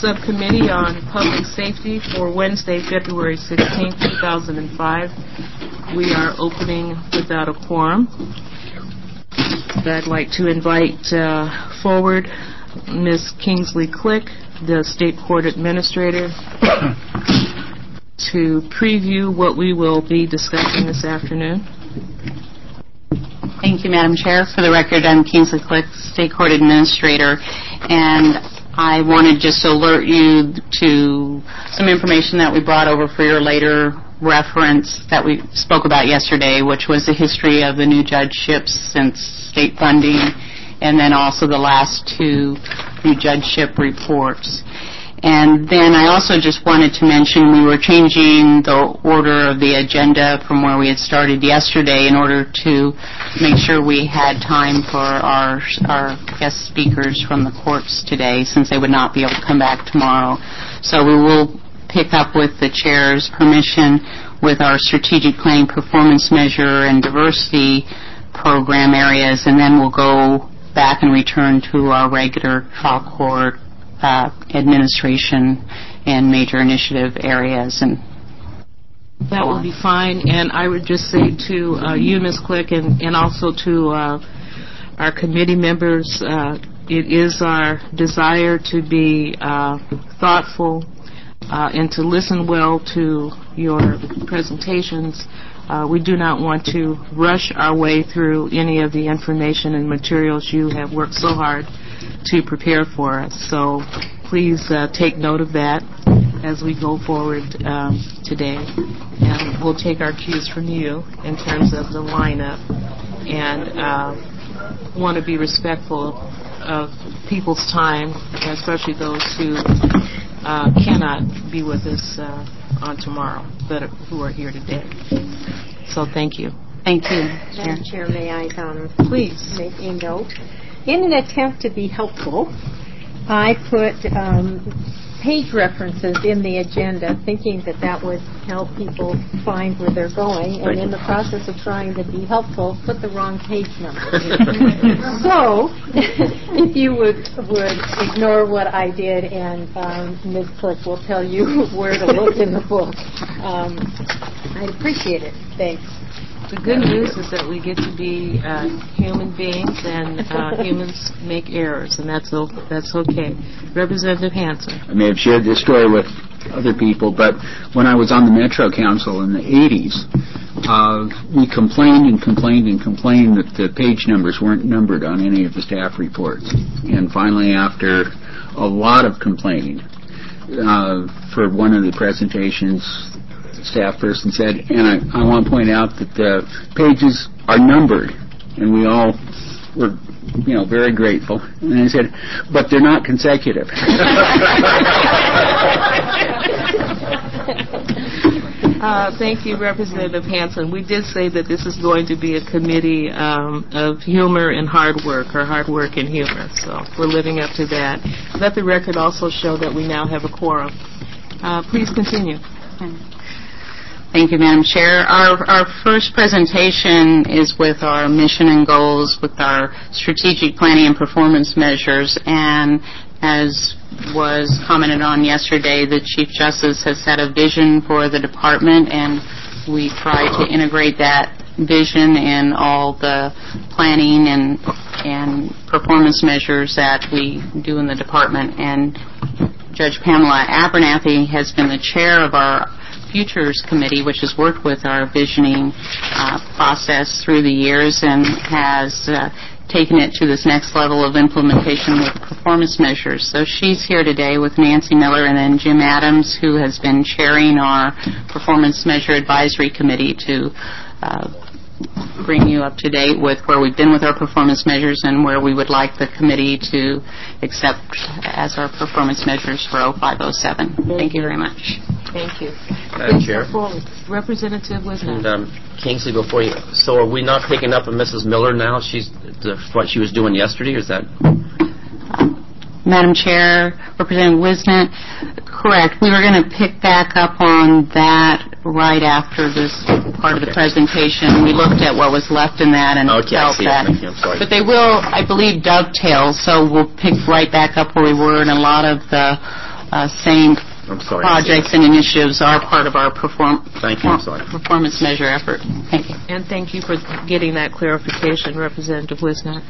Subcommittee on Public Safety for Wednesday, February 16, 2005. We are opening without a quorum. I'd like to invite forward Ms. Kingsley Click, the State Court Administrator, to preview what we will be discussing this afternoon. Thank you, Madam Chair. For the record, I'm Kingsley Click, State Court Administrator, and I wanted just to alert you to some information that we brought over for your later reference that we spoke about yesterday, which was the history of the new judgeships since state funding, and then also the last two new judgeship reports. And then I also just wanted to mention we were changing the order of the agenda from where we had started yesterday in order to make sure we had time for our guest speakers from the courts today, since they would not be able to come back tomorrow. So we will pick up with the chair's permission with our strategic planning performance measure and diversity program areas, and then we'll go back and return to our regular trial court administration and major initiative areas. And that will be fine. And I would just say to you, Ms. Click, and also to our committee members, it is our desire to be thoughtful and to listen well to your presentations. We do not want to rush our way through any of the information and materials you have worked so hard to prepare for us. So please take note of that as we go forward today. And we'll take our cues from you in terms of the lineup, and want to be respectful of people's time, especially those who cannot be with us on tomorrow, but who are here today. So thank you. Thank you. Madam Chair, may I please make a note? In an attempt to be helpful, I put page references in the agenda, thinking that would help people find where they're going, and in the process of trying to be helpful, put the wrong page number. So, if you would ignore what I did, and Ms. Click will tell you where to look in the book, I'd appreciate it. Thanks. The good news is that we get to be human beings, and humans make errors, and that's okay. Representative Hanson. I may have shared this story with other people, but when I was on the Metro Council in the 80s, we complained that the page numbers weren't numbered on any of the staff reports. And finally, after a lot of complaining, for one of the presentations, staff person said, and I want to point out that the pages are numbered, and we all were, very grateful. And I said, but they're not consecutive. Thank you, Representative Hanson. We did say that this is going to be a committee of humor and hard work, or hard work and humor. So we're living up to that. Let the record also show that we now have a quorum. Please continue. Thank you, Madam Chair. Our first presentation is with our mission and goals, with our strategic planning and performance measures, and as was commented on yesterday, the Chief Justice has set a vision for the department, and we try to integrate that vision in all the planning and performance measures that we do in the department. And Judge Pamela Abernathy has been the chair of our Futures Committee, which has worked with our visioning process through the years and has taken it to this next level of implementation with performance measures. So she's here today with Nancy Miller and then Jim Adams, who has been chairing our Performance Measure Advisory Committee to bring you up to date with where we've been with our performance measures and where we would like the committee to accept as our performance measures for 0507. Thank you very much. Thank you. Madam Chair. Representative Wisner. And Kingsley, before you, so are we not picking up on Mrs. Miller now? She's what she was doing yesterday, or is that? Madam Chair, Representative Wisner, correct. We were going to pick back up on that right after this part of the presentation. We looked at what was left in that and felt that. I'm sorry. But they will, I believe, dovetail, so we'll pick right back up where we were, and a lot of the same I'm sorry. projects and initiatives are part of our Thank you. I'm sorry. performance measure effort. Thank you. And thank you for getting that clarification, Representative Wisnott.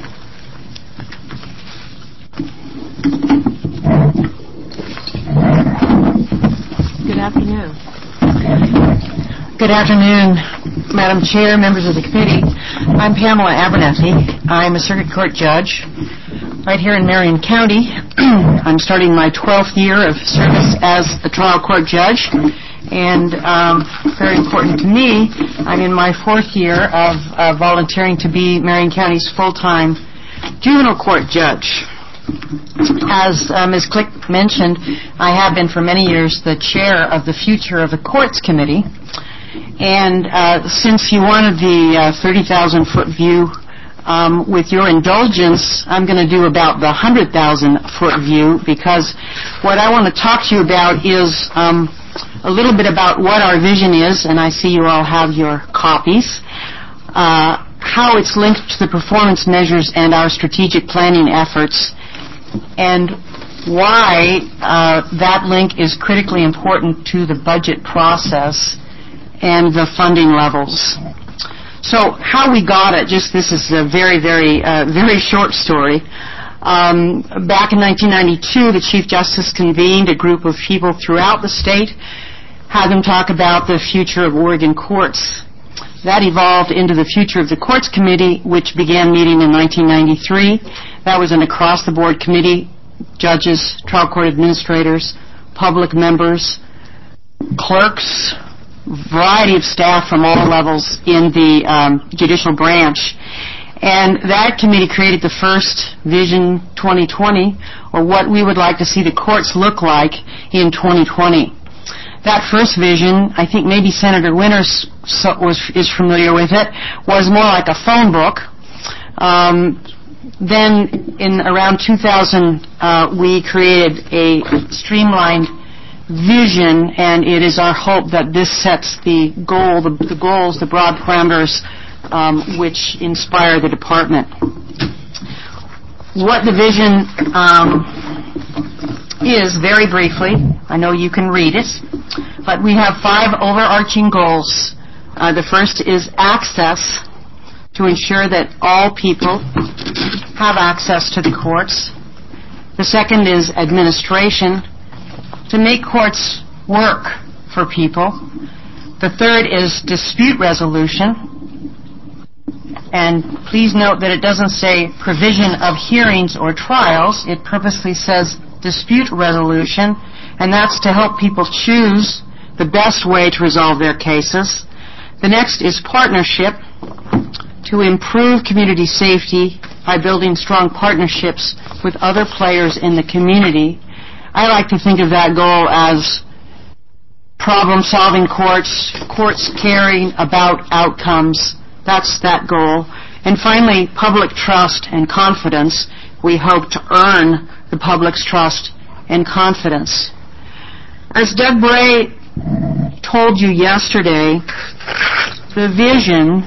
Good afternoon. Good afternoon, Madam Chair, members of the committee. I'm Pamela Abernathy. I'm a circuit court judge right here in Marion County. I'm starting my 12th year of service as a trial court judge, and very important to me, I'm in my 4th year of volunteering to be Marion County's full-time juvenile court judge. As Ms. Click mentioned, I have been for many years the chair of the Future of the Courts Committee, and since you wanted the 30,000-foot view, with your indulgence, I'm going to do about the 100,000-foot view, because what I want to talk to you about is a little bit about what our vision is, and I see you all have your copies, how it's linked to the performance measures and our strategic planning efforts, and why that link is critically important to the budget process and the funding levels. So how we got it, this is a very, very short story. Back in 1992, the Chief Justice convened a group of people throughout the state, had them talk about the future of Oregon courts. That evolved into the Future of the Courts Committee, which began meeting in 1993. That was an across-the-board committee, judges, trial court administrators, public members, clerks, variety of staff from all levels in the judicial branch. And that committee created the first Vision 2020, or what we would like to see the courts look like in 2020. That first vision, I think maybe Senator Winters is familiar with it, was more like a phone book. Then in around 2000, we created a streamlined vision, and it is our hope that this sets the goals, the broad parameters which inspire the department. What the vision is, very briefly, I know you can read it, but we have 5 overarching goals. The first is access, to ensure that all people have access to the courts. The second is administration, to make courts work for people. The third is dispute resolution. And please note that it doesn't say provision of hearings or trials. It purposely says dispute resolution, and that's to help people choose the best way to resolve their cases. The next is partnership, to improve community safety by building strong partnerships with other players in the community. I like to think of that goal as problem-solving courts, courts caring about outcomes. That's that goal. And finally, public trust and confidence. We hope to earn the public's trust and confidence. As Doug Bray told you yesterday, the vision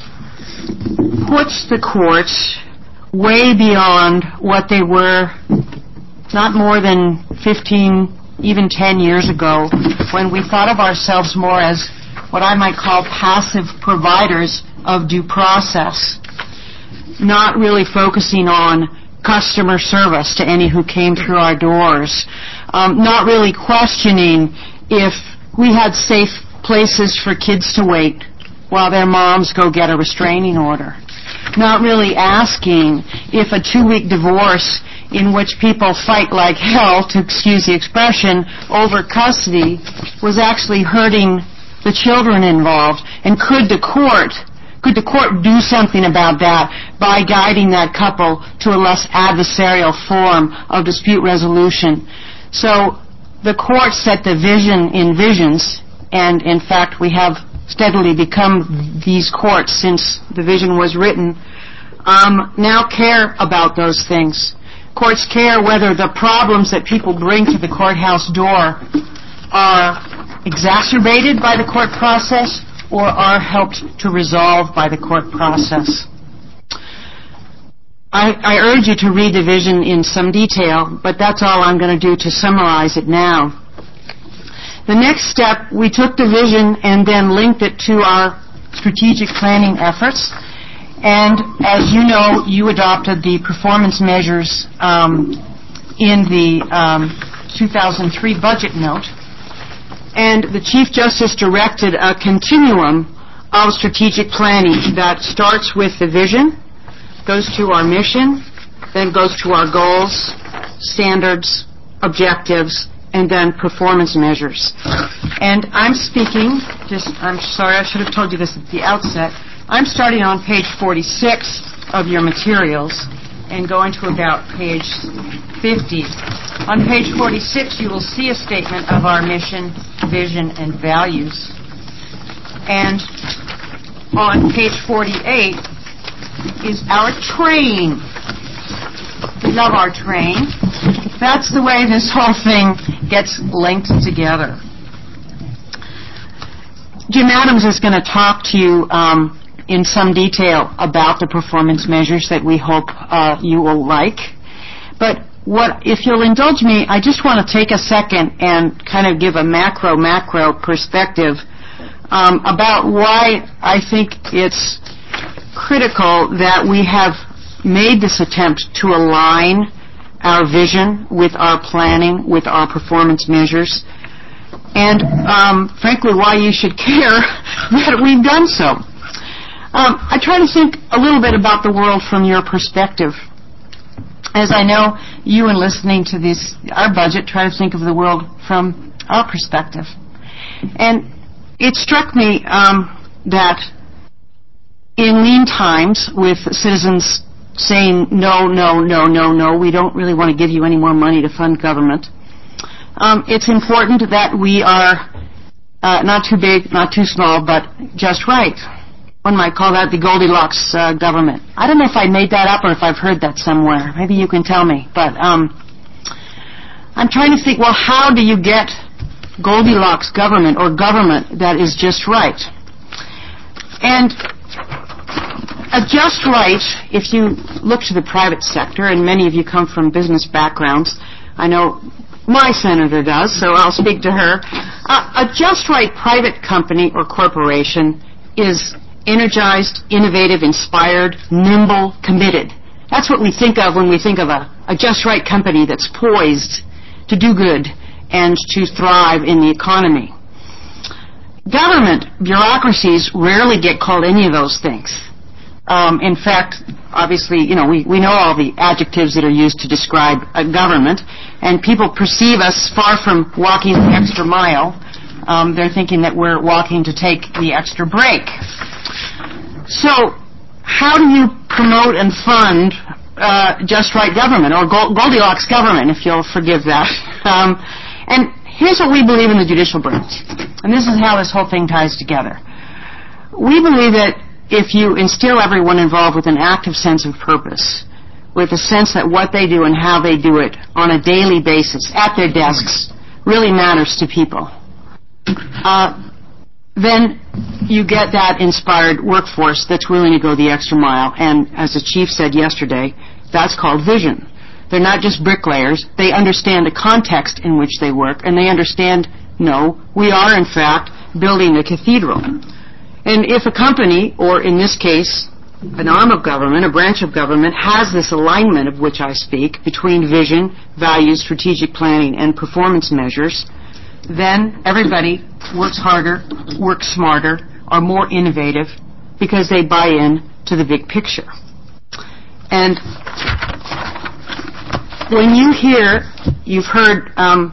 puts the courts way beyond what they were not more than 15, even 10 years ago, when we thought of ourselves more as what I might call passive providers of due process, not really focusing on customer service to any who came through our doors, not really questioning if we had safe places for kids to wait while their moms go get a restraining order, not really asking if a 2-week divorce in which people fight like hell, to excuse the expression, over custody was actually hurting the children involved, and could the court do something about that by guiding that couple to a less adversarial form of dispute resolution. So the court set the vision in visions, and in fact we have steadily become these courts since the vision was written, now care about those things. Courts care whether the problems that people bring to the courthouse door are exacerbated by the court process or are helped to resolve by the court process. I urge you to read the vision in some detail, but that's all I'm going to do to summarize it now. The next step, we took the vision and then linked it to our strategic planning efforts. And as you know, you adopted the performance measures in the 2003 budget note. And the Chief Justice directed a continuum of strategic planning that starts with the vision, goes to our mission, then goes to our goals, standards, objectives, and then performance measures. And I'm speaking, I'm sorry, I should have told you this at the outset. I'm starting on page 46 of your materials and going to about page 50. On page 46, you will see a statement of our mission, vision, and values. And on page 48 is our train. We love our train. That's the way this whole thing gets linked together. Jim Adams is going to talk to you in some detail about the performance measures that we hope you will like. But if you'll indulge me, I just want to take a second and kind of give a macro perspective about why I think it's critical that we have made this attempt to align our vision with our planning, with our performance measures, and frankly why you should care that we've done so. I try to think a little bit about the world from your perspective. As I know you, in listening to our budget, try to think of the world from our perspective. And it struck me that in lean times, with citizens saying, no, we don't really want to give you any more money to fund government, it's important that we are not too big, not too small, but just right. One might call that the Goldilocks government. I don't know if I made that up or if I've heard that somewhere. Maybe you can tell me. But I'm trying to think, well, how do you get Goldilocks government or government that is just right? And just right, if you look to the private sector, and many of you come from business backgrounds, I know my senator does, so I'll speak to her. A just right private company or corporation is energized, innovative, inspired, nimble, committed. That's what we think of when we think of a just right company that's poised to do good and to thrive in the economy. Government bureaucracies rarely get called any of those things. In fact, obviously, we know all the adjectives that are used to describe a government, and people perceive us far from walking the extra mile. They're thinking that we're walking to take the extra break. So, how do you promote and fund just right government, or Goldilocks government, if you'll forgive that? And here's what we believe in the judicial branch, and this is how this whole thing ties together. We believe that if you instill everyone involved with an active sense of purpose, with a sense that what they do and how they do it on a daily basis at their desks really matters to people, then you get that inspired workforce that's willing to go the extra mile. And as the chief said yesterday, that's called vision. They're not just bricklayers. They understand the context in which they work, and they understand, no, we are in fact building a cathedral. And if a company, or in this case, an arm of government, a branch of government, has this alignment of which I speak between vision, values, strategic planning, and performance measures, then everybody works harder, works smarter, are more innovative because they buy in to the big picture. And when you've heard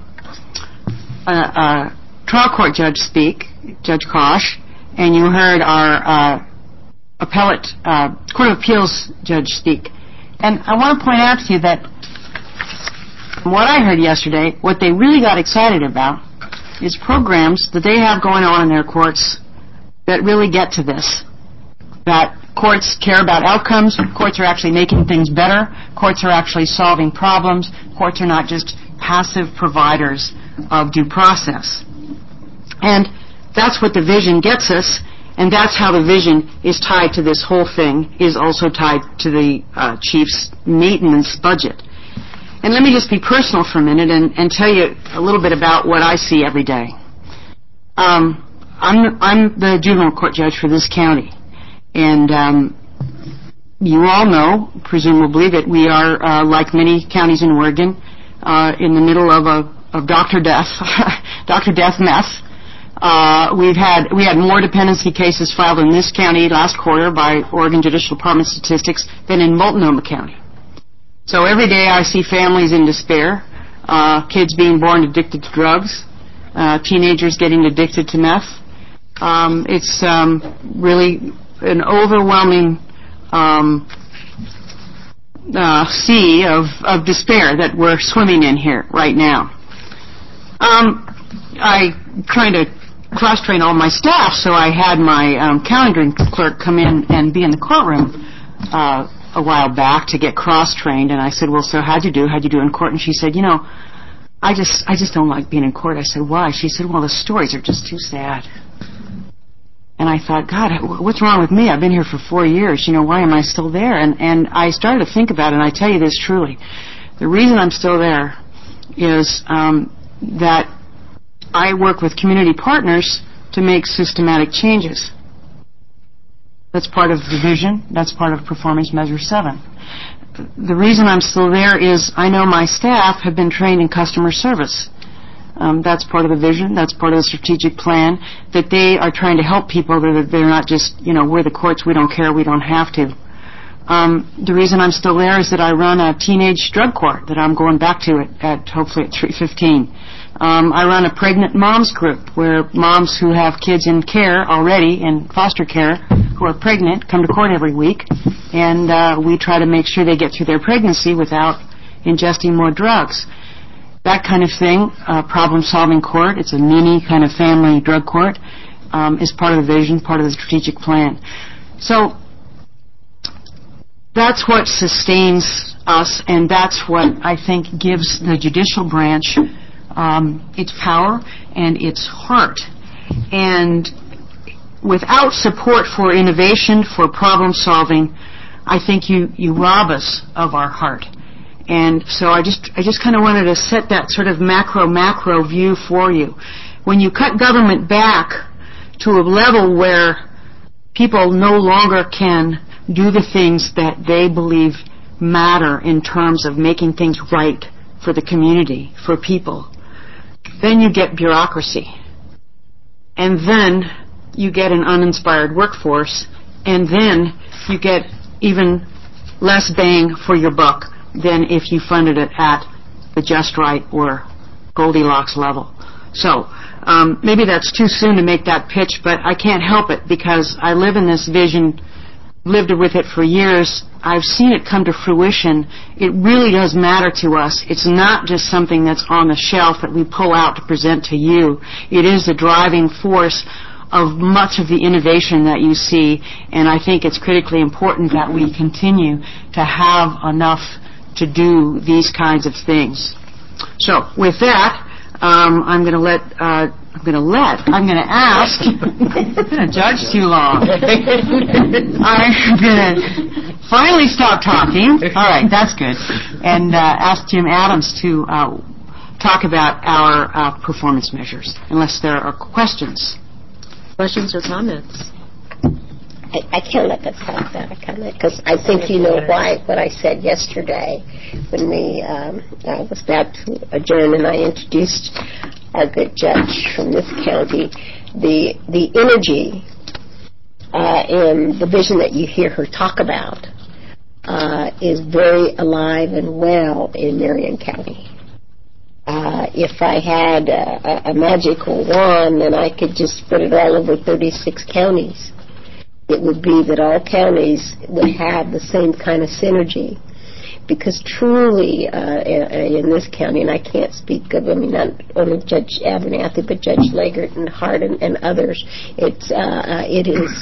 a trial court judge speak, Judge Kosh, and you heard our appellate Court of Appeals judge speak. And I want to point out to you that from what I heard yesterday, what they really got excited about is programs that they have going on in their courts that really get to this. That courts care about outcomes, courts are actually making things better, courts are actually solving problems, courts are not just passive providers of due process. And that's what the vision gets us, And that's how the vision is tied to this whole thing, is also tied to the chief's maintenance budget. And let me just be personal for a minute and tell you a little bit about what I see every day. I'm the juvenile court judge for this county. And you all know, presumably, that we are, like many counties in Oregon, in the middle of Dr. Death, Dr. Death mess. We had more dependency cases filed in this county last quarter by Oregon Judicial Department statistics than in Multnomah County. So every day I see families in despair, kids being born addicted to drugs, teenagers getting addicted to meth. It's really an overwhelming sea of despair that we're swimming in here right now. I trying to cross-train all my staff, so I had my calendaring clerk come in and be in the courtroom a while back to get cross-trained, and I said, well, so how'd you do in court? And she said, I just don't like being in court. I said, why? She said, well, the stories are just too sad. And I thought, God, what's wrong with me? I've been here for 4 years. Why am I still there? And I started to think about it, and I tell you this truly. The reason I'm still there is that I work with community partners to make systematic changes. That's part of the vision. That's part of Performance Measure 7. The reason I'm still there is I know my staff have been trained in customer service. That's part of the vision. That's part of the strategic plan, that they are trying to help people. They're not just, we're the courts, we don't care, we don't have to. The reason I'm still there is that I run a teenage drug court that I'm going back to at hopefully at 3:15. I run a pregnant moms group where moms who have kids in care already, in foster care, who are pregnant, come to court every week, and we try to make sure they get through their pregnancy without ingesting more drugs. That kind of thing, problem-solving court, it's a mini kind of family drug court, is part of the vision, part of the strategic plan. So that's what sustains us, and that's what I think gives the judicial branch its power and its heart. And without support for innovation, for problem-solving, I think you rob us of our heart. And so I just kind of wanted to set that sort of macro view for you. When you cut government back to a level where people no longer can do the things that they believe matter in terms of making things right for the community, for people, then you get bureaucracy. And then you get an uninspired workforce, and then you get even less bang for your buck than if you funded it at the just right or Goldilocks level. So maybe that's too soon to make that pitch, but I can't help it because I live in this vision, lived with it for years. I've seen it come to fruition. It really does matter to us. It's not just something that's on the shelf that we pull out to present to you. It is the driving force of much of the innovation that you see, and I think it's critically important that we continue to have enough to do these kinds of things. So with that, I'm going to ask. I'm going to judge too long. I'm going to finally stop talking. All right, that's good. And ask Jim Adams to talk about our performance measures, unless there are questions. Questions or comments? I can't let that stop that comment because I think you know why what I said yesterday when we was about to adjourn and I introduced our good judge from this county. The energy and the vision that you hear her talk about is very alive and well in Marion County. If I had a magical wand and I could just put it all over 36 counties, it would be that all counties would have the same kind of synergy. Because truly, in this county, and I can't speak of, not only Judge Abernathy, but Judge Leggert and Hart and others, it's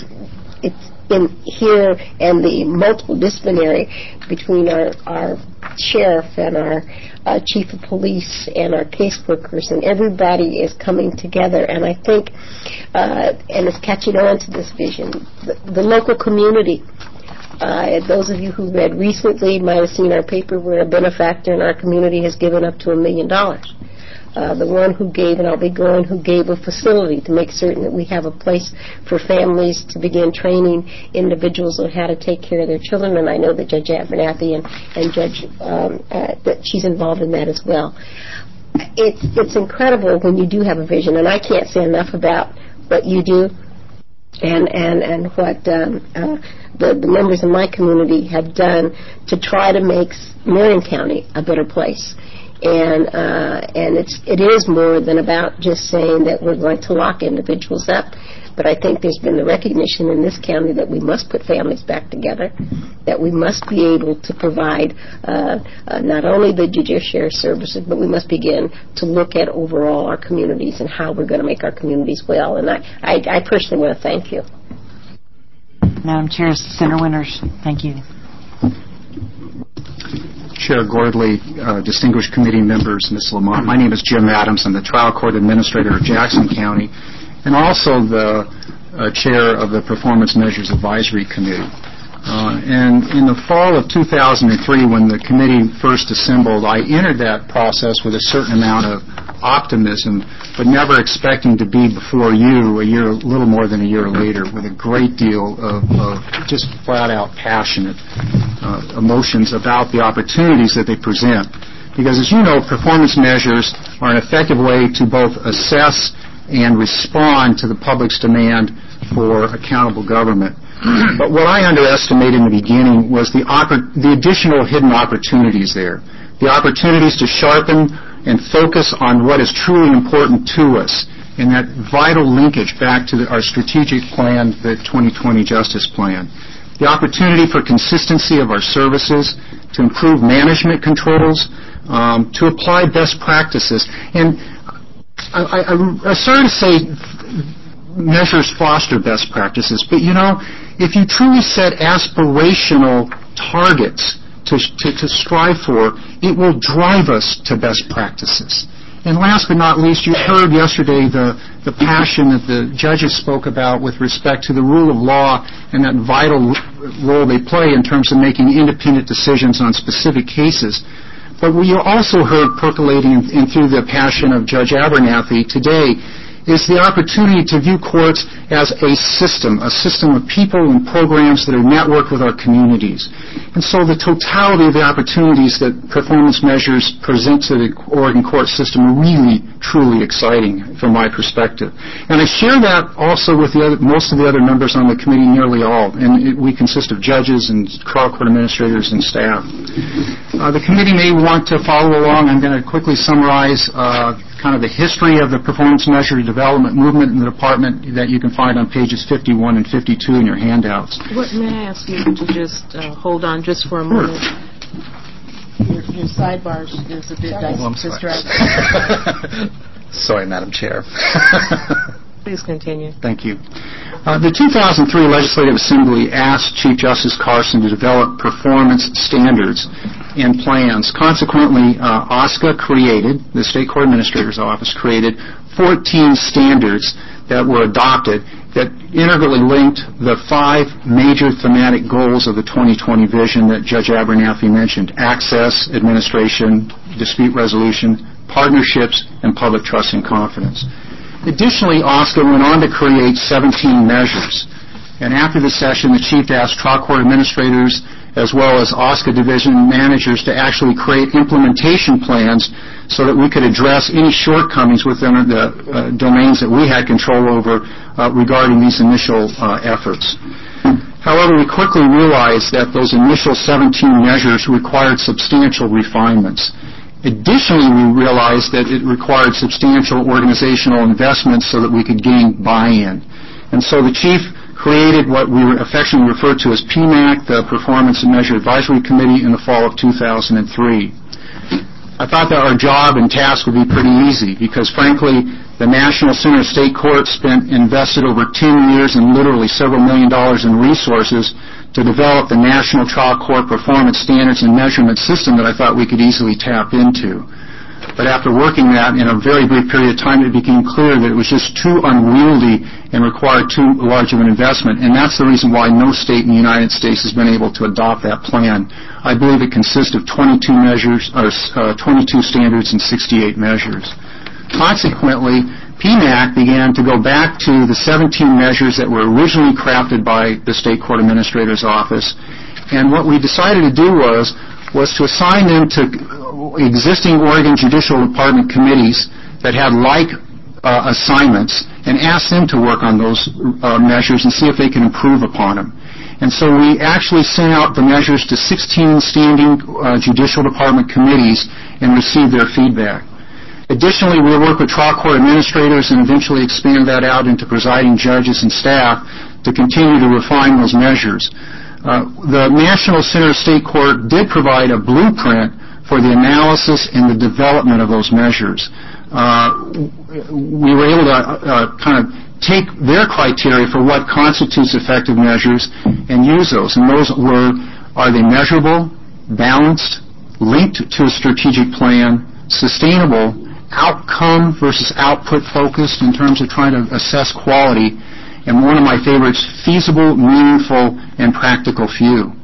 in here and the multiple disciplinary between our sheriff and our chief of police and our caseworkers, and everybody is coming together. And I think, and is catching on to this vision, the local community. Those of you who read recently might have seen our paper where a benefactor in our community has given up to $1 million. The one who gave, and I'll be going, who gave a facility to make certain that we have a place for families to begin training individuals on how to take care of their children. And I know that Judge Abernathy and Judge, that she's involved in that as well. It's incredible when you do have a vision, and I can't say enough about what you do and what the members in my community have done to try to make Marion County a better place. And it is more than about just saying that we're going to lock individuals up. But I think there's been the recognition in this county that we must put families back together, that we must be able to provide not only the judiciary services, but we must begin to look at overall our communities and how we're going to make our communities well. And I personally want to thank you. Madam Chair, Senator Winters, thank you. Chair Gordley, distinguished committee members, Ms. Lamont. My name is Jim Adams. I'm the trial court administrator of Jackson County and also the chair of the Performance Measures Advisory Committee. And in the fall of 2003, when the committee first assembled, I entered that process with a certain amount of optimism, but never expecting to be before you a little more than a year later, with a great deal of just flat-out passionate emotions about the opportunities that they present. Because as you know, performance measures are an effective way to both assess and respond to the public's demand for accountable government. But what I underestimated in the beginning was the additional hidden opportunities there. The opportunities to sharpen and focus on what is truly important to us, and that vital linkage back to our strategic plan, the 2020 Justice Plan. The opportunity for consistency of our services, to improve management controls, to apply best practices. And I started to say measures foster best practices, but you know, if you truly set aspirational targets to strive for, it will drive us to best practices. And last but not least, you heard yesterday the passion that the judges spoke about with respect to the rule of law and that vital role they play in terms of making independent decisions on specific cases. But what you also heard percolating in through the passion of Judge Abernathy today is the opportunity to view courts as a system of people and programs that are networked with our communities. And so the totality of the opportunities that performance measures present to the Oregon court system are really, truly exciting from my perspective. And I share that also with most of the other members on the committee, nearly all. And we consist of judges and trial court administrators and staff. The committee may want to follow along. I'm going to quickly summarize kind of the history of the performance measure development movement in the department that you can find on pages 51 and 52 in your handouts. May I ask you to just hold on just for a moment? Your sidebar is a bit distracting. Sorry, Madam Chair. Please continue. Thank you. The 2003 Legislative Assembly asked Chief Justice Carson to develop performance standards and plans. Consequently, OSCA created, the State Court Administrator's Office created 14 standards that were adopted that integrally linked the 5 major thematic goals of the 2020 vision that Judge Abernathy mentioned: access, administration, dispute resolution, partnerships, and public trust and confidence. Additionally, OSCA went on to create 17 measures. And after the session, the Chief asked trial court administrators as well as OSCA division managers to actually create implementation plans so that we could address any shortcomings within the domains that we had control over regarding these initial efforts. However, we quickly realized that those initial 17 measures required substantial refinements. Additionally, we realized that it required substantial organizational investments so that we could gain buy-in. And so the Chief created what we affectionately refer to as PMAC, the Performance and Measure Advisory Committee, in the fall of 2003. I thought that our job and task would be pretty easy because, frankly, the National Center State Court invested over 10 years and literally several $1 million in resources to develop the National Trial Court Performance Standards and Measurement System that I thought we could easily tap into. But after working that in a very brief period of time, it became clear that it was just too unwieldy and required too large of an investment, and that's the reason why no state in the United States has been able to adopt that plan. I believe it consists of 22 measures, or 22 standards and 68 measures. Consequently, PMAC began to go back to the 17 measures that were originally crafted by the State Court Administrator's Office, and what we decided to do was to assign them to existing Oregon Judicial Department committees that had like assignments and ask them to work on those measures and see if they can improve upon them. And so we actually sent out the measures to 16 standing Judicial Department committees and received their feedback. Additionally, we'll work with trial court administrators and eventually expand that out into presiding judges and staff to continue to refine those measures. The National Center State Court did provide a blueprint for the analysis and the development of those measures. We were able to kind of take their criteria for what constitutes effective measures and use those. And those were, are they measurable, balanced, linked to a strategic plan, sustainable, outcome versus output focused in terms of trying to assess quality, and one of my favorites, feasible, meaningful, and practical few.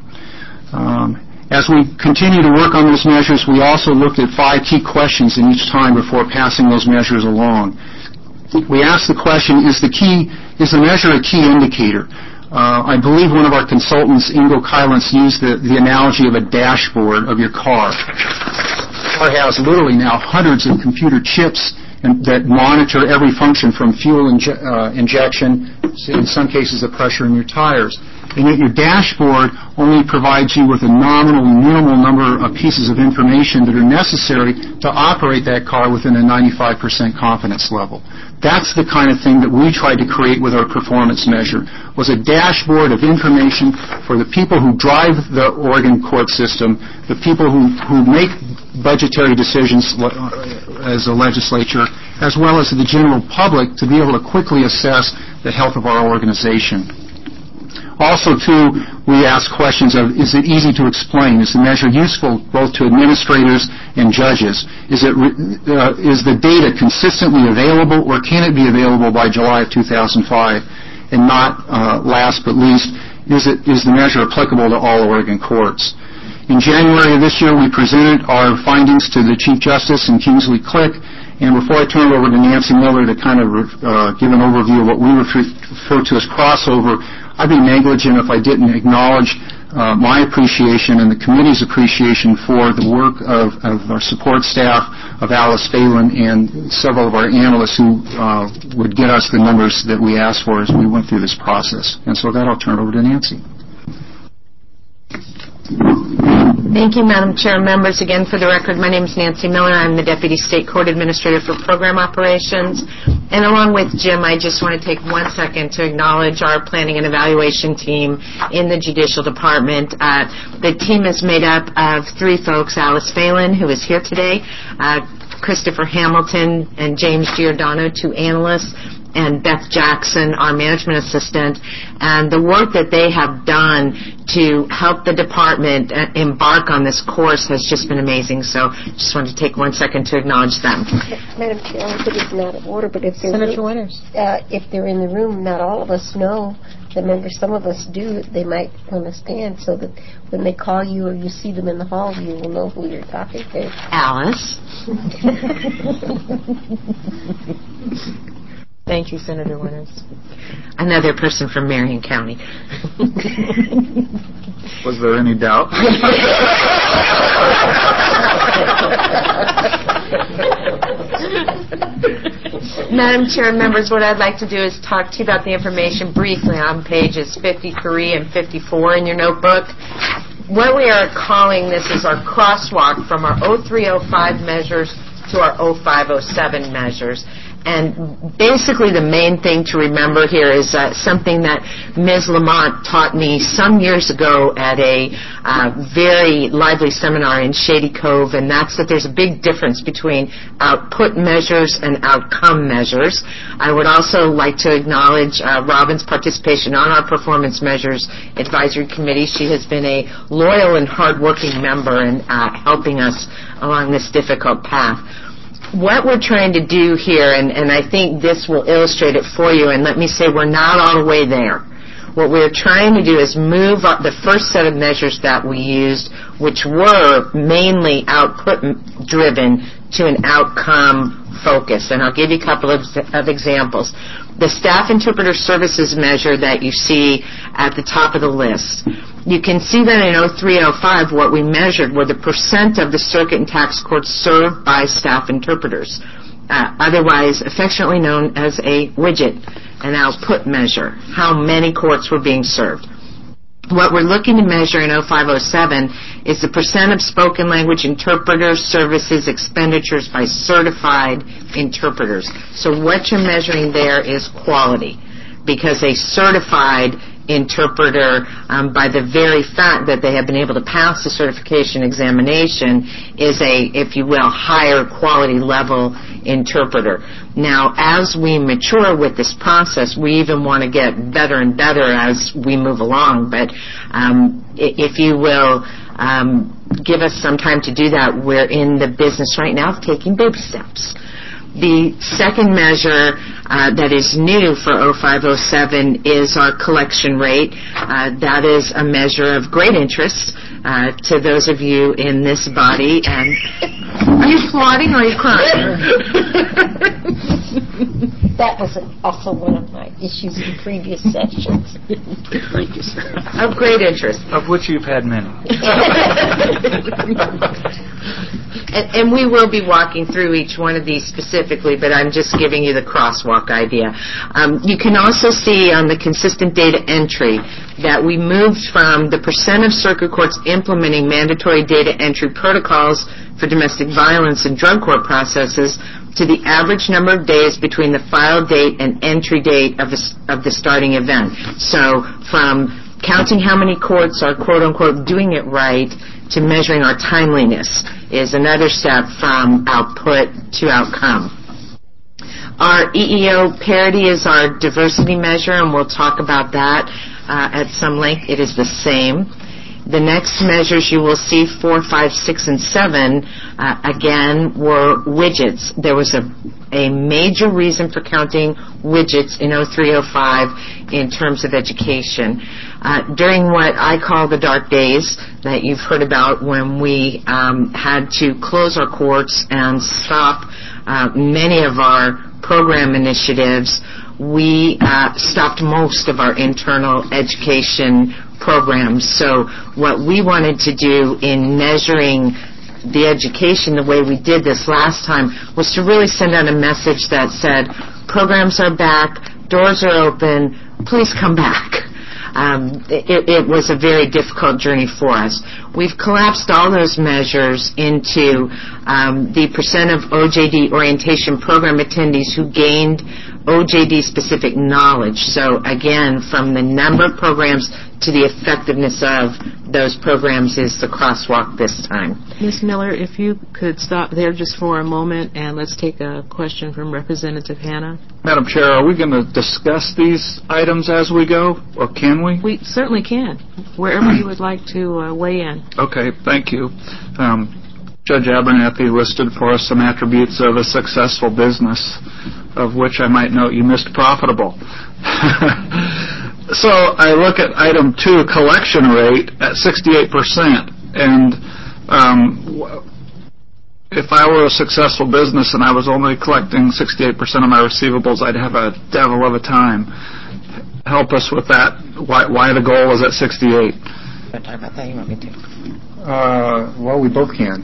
As we continue to work on those measures, we also looked at 5 key questions in each time before passing those measures along. We asked the question, is the measure a key indicator? I believe one of our consultants, Ingo Kylance, used the analogy of a dashboard of your car. The car has literally now hundreds of computer chips that monitor every function from fuel injection, in some cases the pressure in your tires. And yet your dashboard only provides you with a minimal number of pieces of information that are necessary to operate that car within a 95% confidence level. That's the kind of thing that we tried to create with our performance measure, was a dashboard of information for the people who drive the Oregon court system, the people who make budgetary decisions as a legislature, as well as the general public to be able to quickly assess the health of our organization. Also, too, we ask questions of, is it easy to explain? Is the measure useful both to administrators and judges? Is the data consistently available, or can it be available by July of 2005? And not last but least, is the measure applicable to all Oregon courts? In January of this year, we presented our findings to the Chief Justice and Kingsley Click. And before I turn it over to Nancy Miller to kind of give an overview of what we refer to as crossover, I'd be negligent if I didn't acknowledge my appreciation and the committee's appreciation for the work of our support staff, of Alice Phelan, and several of our analysts who would get us the numbers that we asked for as we went through this process. And so with that, I'll turn it over to Nancy. Thank you, Madam Chair. Members, again, for the record, my name is Nancy Miller. I'm the Deputy State Court Administrator for Program Operations. And along with Jim, I just want to take 1 second to acknowledge our planning and evaluation team in the Judicial Department. The team is made up of 3 folks, Alice Phelan, who is here today, Christopher Hamilton, and James Giordano, 2 analysts, and Beth Jackson, our management assistant. And the work that they have done to help the department embark on this course has just been amazing. So just wanted to take 1 second to acknowledge them. Madam Chair, I think it's not out of order, but if they're Senator Winters. If they're in the room, not all of us know the members. Some of us do. They might want to stand so that when they call you or you see them in the hall, you will know who you're talking to. Alice. Thank you, Senator Winters. Another person from Marion County. Was there any doubt? Madam Chair and members, what I'd like to do is talk to you about the information briefly on pages 53 and 54 in your notebook. What we are calling this is our crosswalk from our 0305 measures to our 0507 measures. And basically the main thing to remember here is something that Ms. Lamont taught me some years ago at a very lively seminar in Shady Cove, and that's that there's a big difference between output measures and outcome measures. I would also like to acknowledge Robin's participation on our Performance Measures Advisory Committee. She has been a loyal and hardworking member in helping us along this difficult path. What we're trying to do here, and I think this will illustrate it for you, and let me say we're not all the way there. What we're trying to do is move up the first set of measures that we used, which were mainly output-driven, to an outcome focus. And I'll give you a couple of examples. The Staff Interpreter Services measure that you see at the top of the list. You can see that in 03-05 what we measured were the percent of the circuit and tax courts served by staff interpreters, otherwise affectionately known as a widget, an output measure, how many courts were being served. What we're looking to measure in 05-07 is the percent of spoken language interpreter services expenditures by certified interpreters. So what you're measuring there is quality, because a certified interpreter, by the very fact that they have been able to pass the certification examination, is a, if you will, higher quality level interpreter. Now, as we mature with this process, we even want to get better and better as we move along. But if you will give us some time to do that, we're in the business right now of taking baby steps. The second measure that is new for 05-07 is our collection rate. That is a measure of great interest to those of you in this body. And are you applauding or are you crying? That was also one of my issues in previous sessions. Thank you, sir. Of great interest. Of which you've had many. And we will be walking through each one of these specifically, but I'm just giving you the crosswalk idea. You can also see on the consistent data entry that we moved from the percent of circuit courts implementing mandatory data entry protocols for domestic violence and drug court processes to the average number of days between the file date and entry date of the starting event. So from counting how many courts are quote-unquote doing it right to measuring our timeliness is another step from output to outcome. Our EEO parity is our diversity measure, and we'll talk about that at some length. It is the same. The next measures you will see, 4, 5, 6, and 7, again, were widgets. There was a major reason for counting widgets in 03-05 in terms of education. During what I call the dark days that you've heard about when we had to close our courts and stop many of our program initiatives, we stopped most of our internal education programs. So what we wanted to do in measuring the education the way we did this last time was to really send out a message that said, programs are back, doors are open, please come back. It was a very difficult journey for us. We've collapsed all those measures into the percent of OJD orientation program attendees who gained OJD-specific knowledge. So again, from the number of programs to the effectiveness of those programs is the crosswalk this time. Ms. Miller, if you could stop there just for a moment, and let's take a question from Representative Hanna. Madam Chair, are we going to discuss these items as we go, or can we? We certainly can, wherever you would like to weigh in. Okay, thank you. Judge Abernathy listed for us some attributes of a successful business, of which I might note you missed profitable. So I look at item 2, collection rate, at 68%. And if I were a successful business and I was only collecting 68% of my receivables, I'd have a devil of a time. Help us with that. Why the goal is at 68? Well, we both can.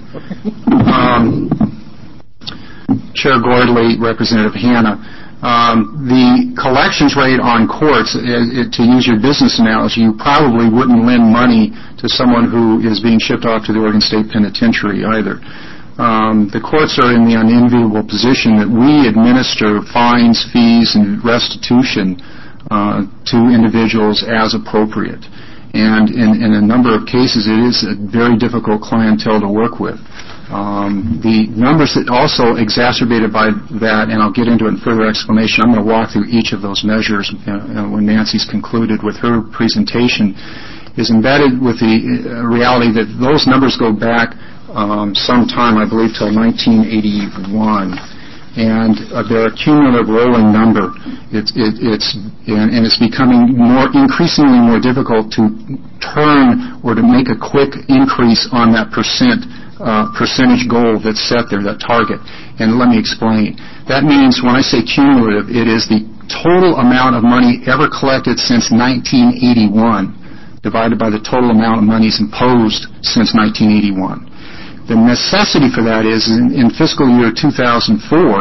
Chair Gordley, Representative Hanna, the collections rate on courts, to use your business analogy, you probably wouldn't lend money to someone who is being shipped off to the Oregon State Penitentiary either. the courts are in the unenviable position that we administer fines, fees, and restitution to individuals as appropriate. And in a number of cases, it is a very difficult clientele to work with. The numbers that also exacerbated by that, and I'll get into it in further explanation, I'm going to walk through each of those measures when Nancy's concluded with her presentation, is embedded with the reality that those numbers go back sometime, I believe, till 1981. And they're a cumulative rolling number. It's becoming increasingly more difficult to turn or to make a quick increase on that percentage goal that's set there, that target. And let me explain. That means when I say cumulative, it is the total amount of money ever collected since 1981 divided by the total amount of monies imposed since 1981. The necessity for that is in fiscal year 2004,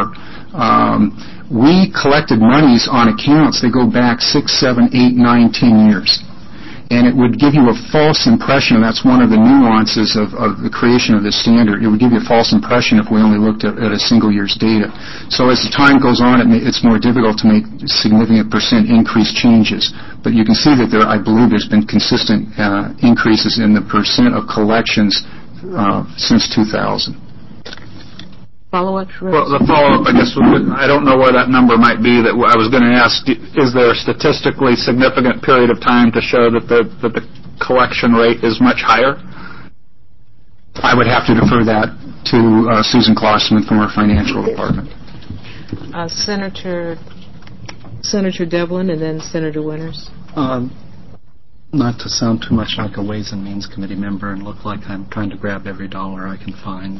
we collected monies on accounts that go back 6, 7, 8, 9, 10 years. And it would give you a false impression, and that's one of the nuances of the creation of this standard. It would give you a false impression if we only looked at a single year's data. So as the time goes on, it's more difficult to make significant percent increase changes. But you can see that I believe there's been consistent increases in the percent of collections since 2000. Follow-up? Well, the follow-up, I guess, I don't know where that number might be that I was going to ask. Is there a statistically significant period of time to show that the collection rate is much higher? I would have to defer that to Susan Klosterman from our financial department. Senator Devlin and then Senator Winters. Not to sound too much like a Ways and Means Committee member and look like I'm trying to grab every dollar I can find.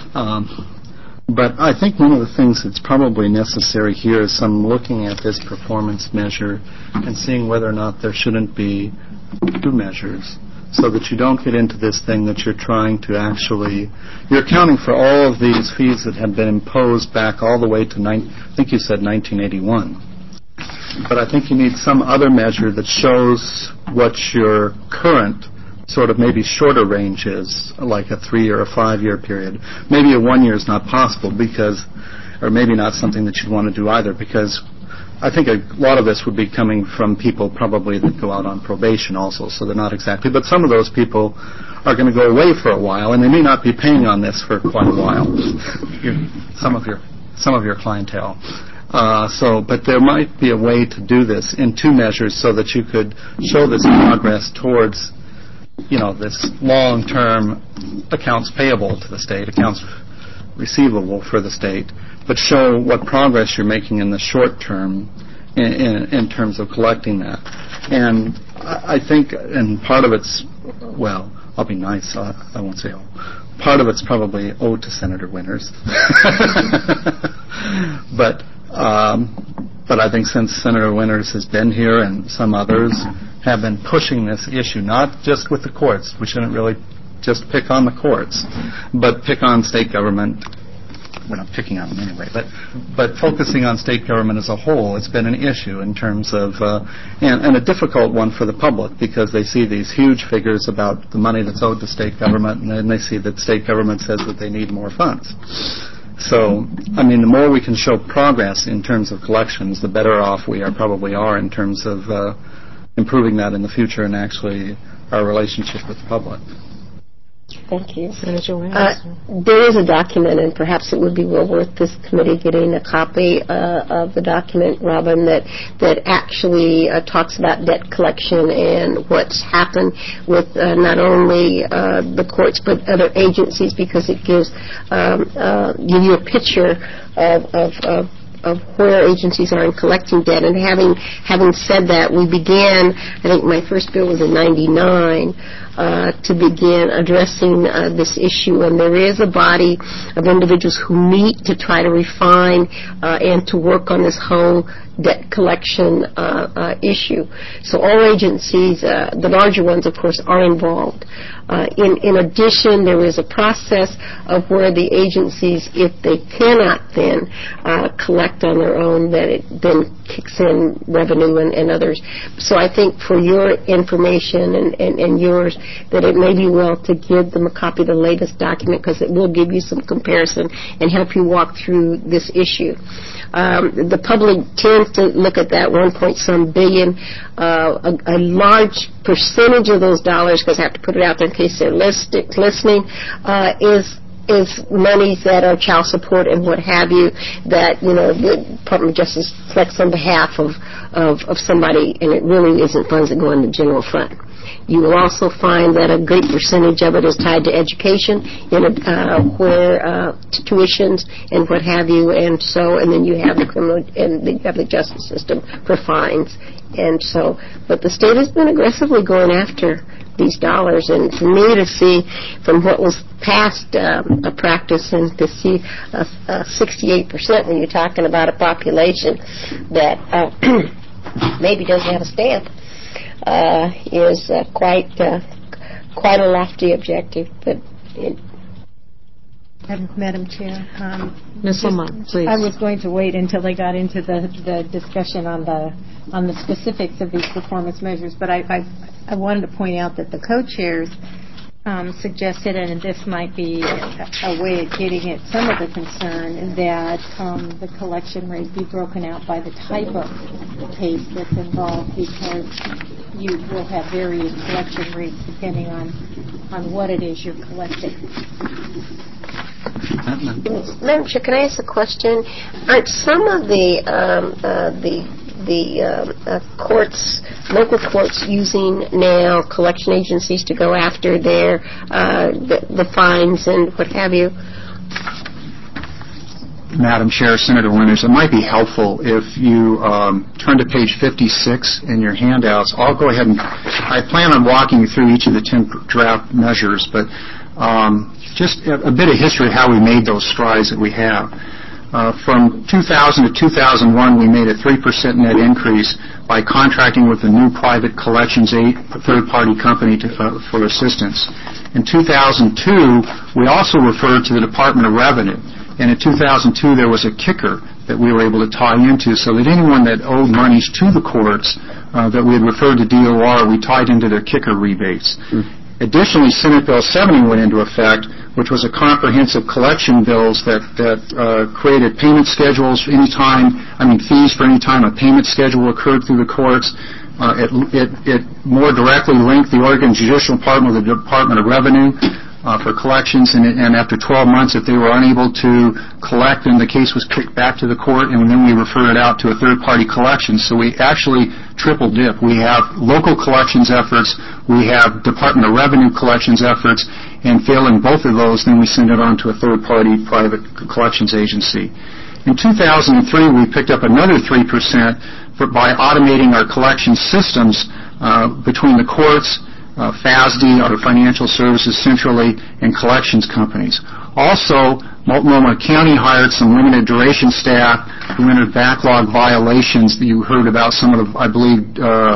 But I think one of the things that's probably necessary here is some looking at this performance measure and seeing whether or not there shouldn't be two measures so that you don't get into this thing that you're trying to you're accounting for all of these fees that have been imposed back all the way to, I think you said 1981. But I think you need some other measure that shows what your current sort of maybe shorter range is, like a 3 or a 5 year period. Maybe a 1 year is not possible or maybe not something that you'd want to do either, because I think a lot of this would be coming from people probably that go out on probation also, so they're not exactly. But some of those people are going to go away for a while, and they may not be paying on this for quite a while. Some of your clientele. But there might be a way to do this in two measures so that you could show this progress towards, this long-term accounts payable to the state, accounts receivable for the state, but show what progress you're making in the short term in terms of collecting that. And I think, and part of it's, well, I'll be nice, I won't say all. Part of it's probably owed to Senator Winters. But I think since Senator Winters has been here and some others have been pushing this issue, not just with the courts, we shouldn't really just pick on the courts, but pick on state government. We're not picking on them anyway, but focusing on state government as a whole, it's been an issue in terms of, and a difficult one for the public, because they see these huge figures about the money that's owed to state government, and then they see that state government says that they need more funds. So, the more we can show progress in terms of collections, the better off we probably are in terms of improving that in the future and actually our relationship with the public. Thank you. There is a document, and perhaps it would be well worth this committee getting a copy of the document, Robin, that actually talks about debt collection and what's happened with not only the courts but other agencies, because it gives you a picture of where agencies are in collecting debt. And having said that, we began, I think my first bill was in 99, to begin addressing this issue. And there is a body of individuals who meet to try to refine and to work on this whole debt collection issue. So all agencies, the larger ones, of course, are involved. In addition, there is a process of where the agencies, if they cannot then collect on their own, that it then kicks in revenue and others. So I think for your information and yours, that it may be well to give them a copy of the latest document, because it will give you some comparison and help you walk through this issue. The public tends to look at that 1-point-some billion. A large percentage of those dollars, because I have to put it out there in case they're listening, is monies that are child support and what have you, that, the Department of Justice collects on behalf of somebody, and it really isn't funds that go in the general fund. You will also find that a great percentage of it is tied to education, where tuitions and what have you, and then you have the criminal, and you have the justice system for fines, and so. But the state has been aggressively going after these dollars, and for me to see from what was past a practice, and to see 68% when you're talking about a population that maybe doesn't have a stamp, is quite a lofty objective. But Madam Chair, Ms. Lamont, please. I was going to wait until they got into the discussion on the specifics of these performance measures, but I wanted to point out that the co-chairs suggested, and this might be a way of getting at some of the concern, that the collection rate be broken out by the type of case that's involved, because you will have varying collection rates depending on what it is you're collecting. Madam Chair, can I ask a question? Aren't some of the courts, local courts, using now collection agencies to go after their the fines and what have you? Madam Chair, Senator Winters, it might be helpful if you turn to page 56 in your handouts. I'll go ahead and I plan on walking you through each of the 10 draft measures, but just a bit of history of how we made those strides that we have. From 2000 to 2001, we made a 3% net increase by contracting with a new private collections third-party company for assistance. In 2002, we also referred to the Department of Revenue. And in 2002, there was a kicker that we were able to tie into, so that anyone that owed monies to the courts that we had referred to DOR, we tied into their kicker rebates. Additionally, Senate Bill 70 went into effect, which was a comprehensive collection bills that created payment schedules fees for any time a payment schedule occurred through the courts. It more directly linked the Oregon Judicial Department with the Department of Revenue for collections, and after 12 months, if they were unable to collect, then the case was kicked back to the court, and then we referred it out to a third-party collection. So we actually triple dip. We have local collections efforts, we have Department of Revenue collections efforts, and failing both of those, then we send it on to a third-party private collections agency. In 2003, we picked up another 3% by automating our collection systems between the courts, FASD, our financial services centrally, and collections companies. Also, Multnomah County hired some limited duration staff who entered backlog violations. You heard about some of the, I believe,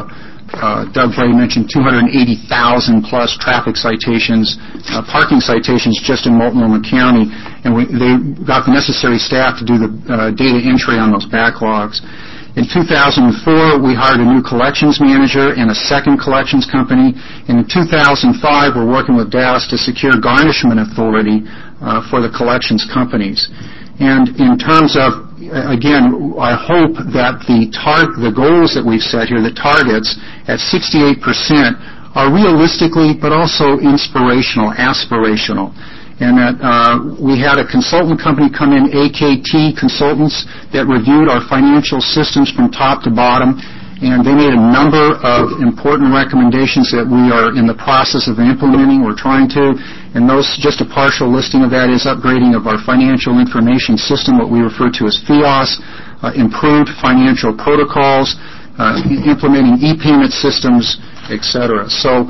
Doug Bray mentioned 280,000 plus traffic citations, parking citations just in Multnomah County, and they got the necessary staff to do the data entry on those backlogs. In 2004, we hired a new collections manager and a second collections company. And in 2005, we're working with Dallas to secure garnishment authority for the collections companies. And in terms of, again, I hope that the goals that we've set here, the targets at 68%, are realistically but also inspirational, aspirational. And that we had a consultant company come in, AKT Consultants, that reviewed our financial systems from top to bottom, and they made a number of important recommendations that we are in the process of implementing. We're trying to, and just a partial listing of that is upgrading of our financial information system, what we refer to as FIOS, improved financial protocols, implementing e-payment systems, etc. So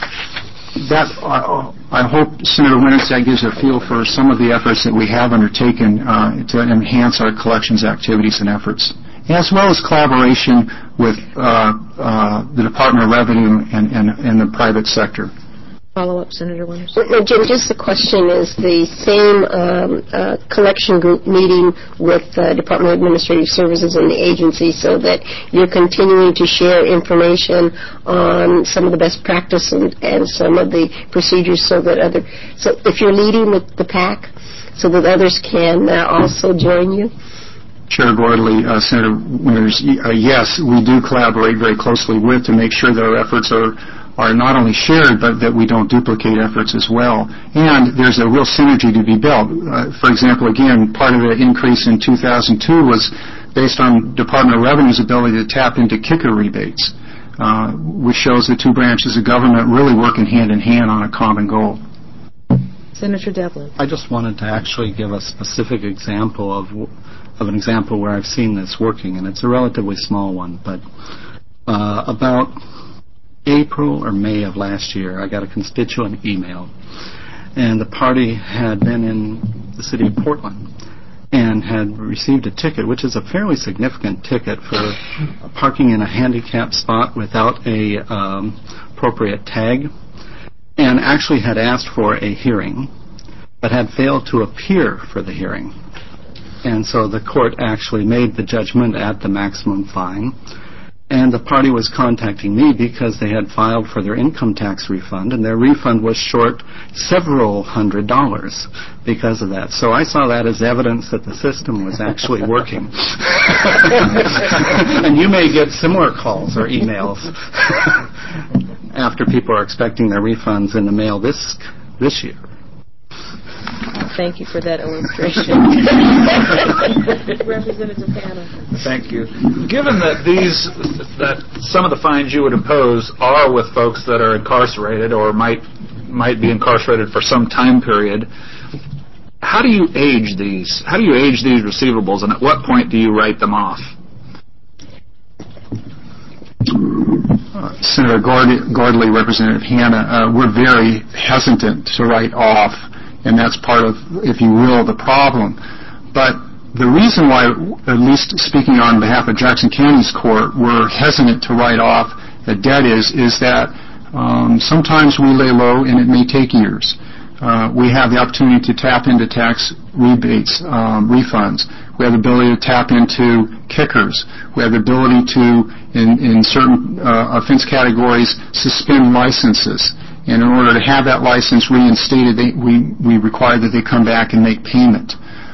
that I hope, Senator Winters, that gives a feel for some of the efforts that we have undertaken to enhance our collections activities and efforts, as well as collaboration with the Department of Revenue and the private sector. follow-up, Senator Winters? No, Jim, just the question, is the same collection group meeting with the Department of Administrative Services and the agency so that you're continuing to share information on some of the best practice and some of the procedures so if you're leading the pack, so that others can also join you? Chair Gordley, Senator Winters, yes, we do collaborate very closely to make sure that our efforts are not only shared, but that we don't duplicate efforts as well. And there's a real synergy to be built. For example, again, part of the increase in 2002 was based on Department of Revenue's ability to tap into kicker rebates, which shows the two branches of government really working hand in hand on a common goal. Senator Devlin. I just wanted to actually give a specific example of an example where I've seen this working, and it's a relatively small one, but about April or May of last year, I got a constituent email, and the party had been in the city of Portland and had received a ticket, which is a fairly significant ticket for parking in a handicapped spot without a appropriate tag, and actually had asked for a hearing, but had failed to appear for the hearing. And so the court actually made the judgment at the maximum fine. And the party was contacting me because they had filed for their income tax refund, and their refund was short several $100s because of that. So I saw that as evidence that the system was actually working. And you may get similar calls or emails after people are expecting their refunds in the mail this year. Thank you for that illustration. Representative Hanna. Thank you. Given that some of the fines you would impose are with folks that are incarcerated or might be incarcerated for some time period, how do you age these? How do you age these receivables, and at what point do you write them off? Senator Gordley, Representative Hanna, we're very hesitant to write off, and that's part of, if you will, the problem. But the reason why, at least speaking on behalf of Jackson County's court, we're hesitant to write off the debt is that sometimes we lay low and it may take years. We have the opportunity to tap into tax rebates, refunds. We have the ability to tap into kickers. We have the ability to, in certain offense categories, suspend licenses. And in order to have that license reinstated, we require that they come back and make payment.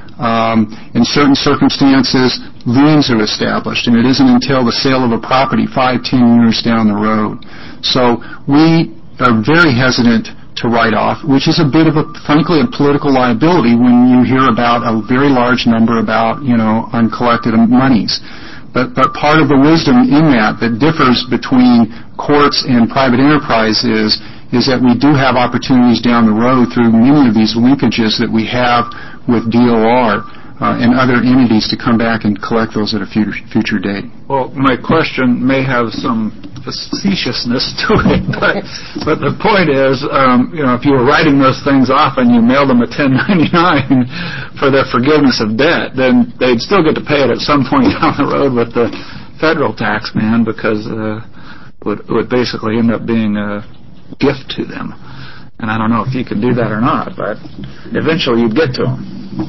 In certain circumstances, liens are established, and it isn't until the sale of a property 5-10 years down the road. So we are very hesitant to write off, which is a bit of frankly, a political liability when you hear about a very large number about, uncollected monies. But part of the wisdom in that differs between courts and private enterprise is that we do have opportunities down the road through many of these linkages that we have with DOR and other entities to come back and collect those at a future date. Well, my question may have some facetiousness to it, but the point is, if you were writing those things off and you mailed them a 1099 for their forgiveness of debt, then they'd still get to pay it at some point down the road with the federal tax man, because it would basically end up being a gift to them. And I don't know if you can do that or not, but eventually you'd get to them.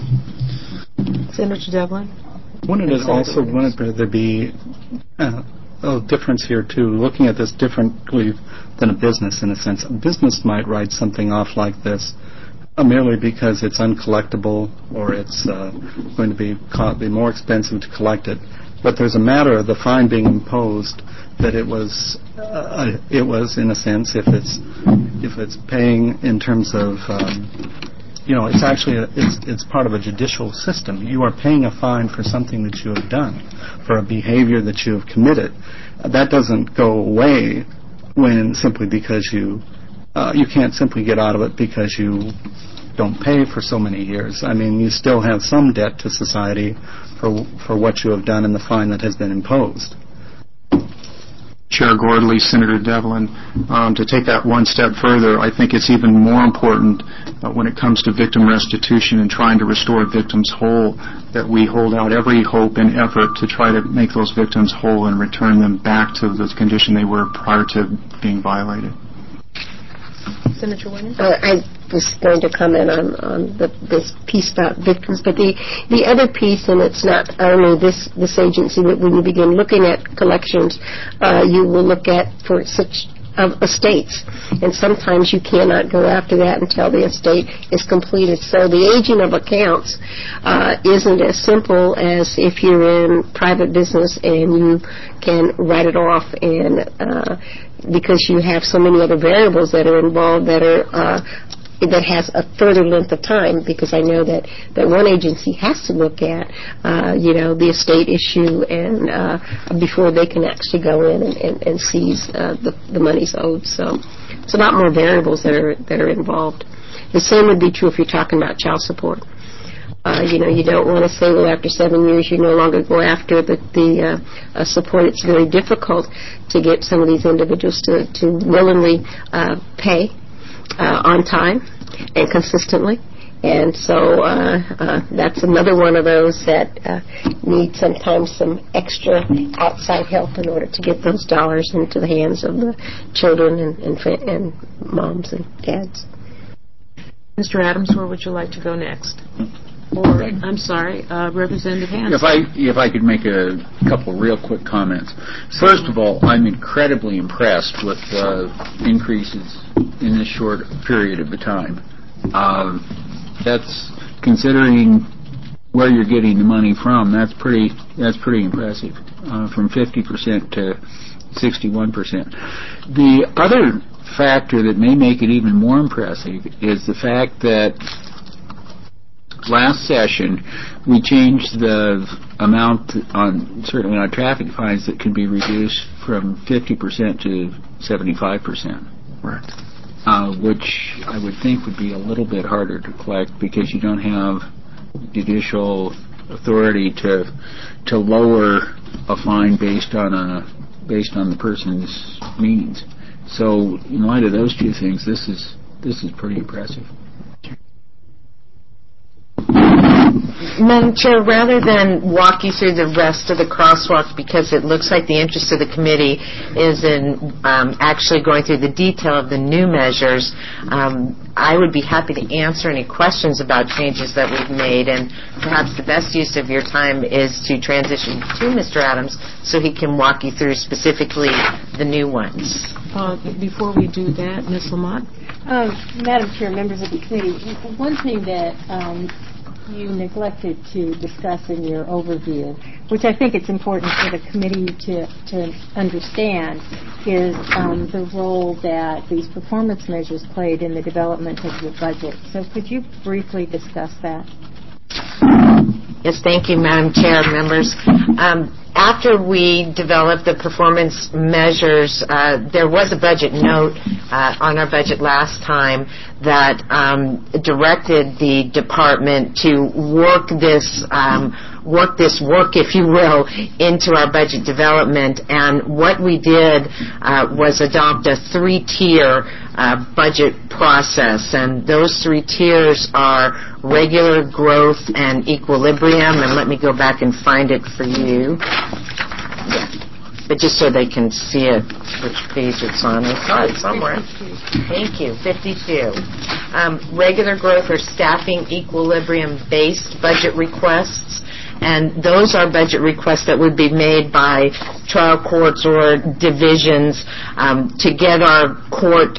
Senator Devlin? Wouldn't there be a difference here, too, looking at this differently than a business, in a sense? A business might write something off like this merely because it's uncollectible or it's going to be more expensive to collect it. But there's a matter of the fine being imposed that it was in a sense, if it's paying in terms of it's actually it's part of a judicial system. You are paying a fine for something that you have done, for a behavior that you have committed. That doesn't go away simply because you can't simply get out of it because you don't pay for so many years. I mean, you still have some debt to society for what you have done and the fine that has been imposed. Chair Gordley, Senator Devlin, to take that one step further, I think it's even more important when it comes to victim restitution and trying to restore victims whole, that we hold out every hope and effort to try to make those victims whole and return them back to the condition they were prior to being violated. Senator Williams? I was going to comment on this piece about victims, but the other piece, and it's not only this agency, but when you begin looking at collections, you will look at for such estates, and sometimes you cannot go after that until the estate is completed. So the aging of accounts isn't as simple as if you're in private business and you can write it off, and because you have so many other variables that are involved that has a further length of time, because I know that one agency has to look at, the estate issue and before they can actually go in and seize the monies owed. So it's a lot more variables that are involved. The same would be true if you're talking about child support. You don't want to say, well, after 7 years you no longer go after the support. It's very difficult to get some of these individuals to willingly pay on time and consistently. And so that's another one of those that need sometimes some extra outside help in order to get those dollars into the hands of the children and moms and dads. Mr. Adams, where would you like to go next? Or, I'm sorry, Representative Hanson. If I could make a couple real quick comments. First of all, I'm incredibly impressed with increases in this short period of time. That's, considering where you're getting the money from, that's pretty impressive, from 50% to 61%. The other factor that may make it even more impressive is the fact that last session we changed the amount certainly on traffic fines that can be reduced from 50% to 75%. Right. Which I would think would be a little bit harder to collect because you don't have judicial authority to lower a fine based on the person's means. So in light of those two things, this is pretty impressive. Madam Chair, rather than walk you through the rest of the crosswalk, because it looks like the interest of the committee is in actually going through the detail of the new measures, I would be happy to answer any questions about changes that we've made, and perhaps the best use of your time is to transition to Mr. Adams so he can walk you through specifically the new ones. Before we do that, Ms. Lamont? Madam Chair, members of the committee, one thing that you neglected to discuss in your overview, which I think it's important for the committee to understand, is the role that these performance measures played in the development of the budget. So could you briefly discuss that? Yes, thank you, Madam Chair, members. After we developed the performance measures, there was a budget note on our budget last time that directed the department to work this work, if you will, into our budget development. And what we did was adopt a 3-tier budget process. And those 3 tiers are regular, growth, and equilibrium. And let me go back and find it for you. Yeah. But just so they can see it, which page it's on. I saw it somewhere. 52. Thank you. 52. Regular growth or staffing equilibrium-based budget requests. And those are budget requests that would be made by trial courts or divisions to get our court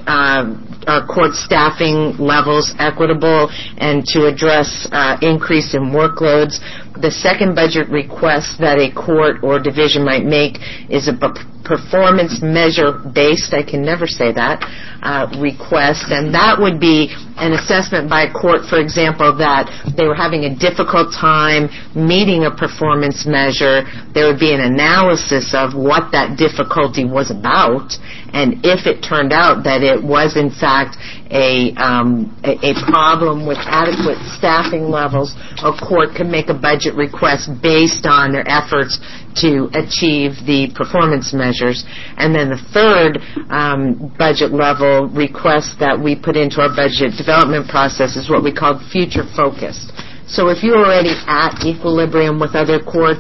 staffing levels equitable and to address increase in workloads. The second budget request that a court or division might make is a performance measure-based, I can never say that, request, and that would be an assessment by a court, for example, that they were having a difficult time meeting a performance measure. There would be an analysis of what that difficulty was about, and if it turned out that it was, in fact, a problem with adequate staffing levels, a court could make a budget request based on their efforts to achieve the performance measures. And then the third budget level request that we put into our budget development process is what we call future focused. So if you're already at equilibrium with other courts,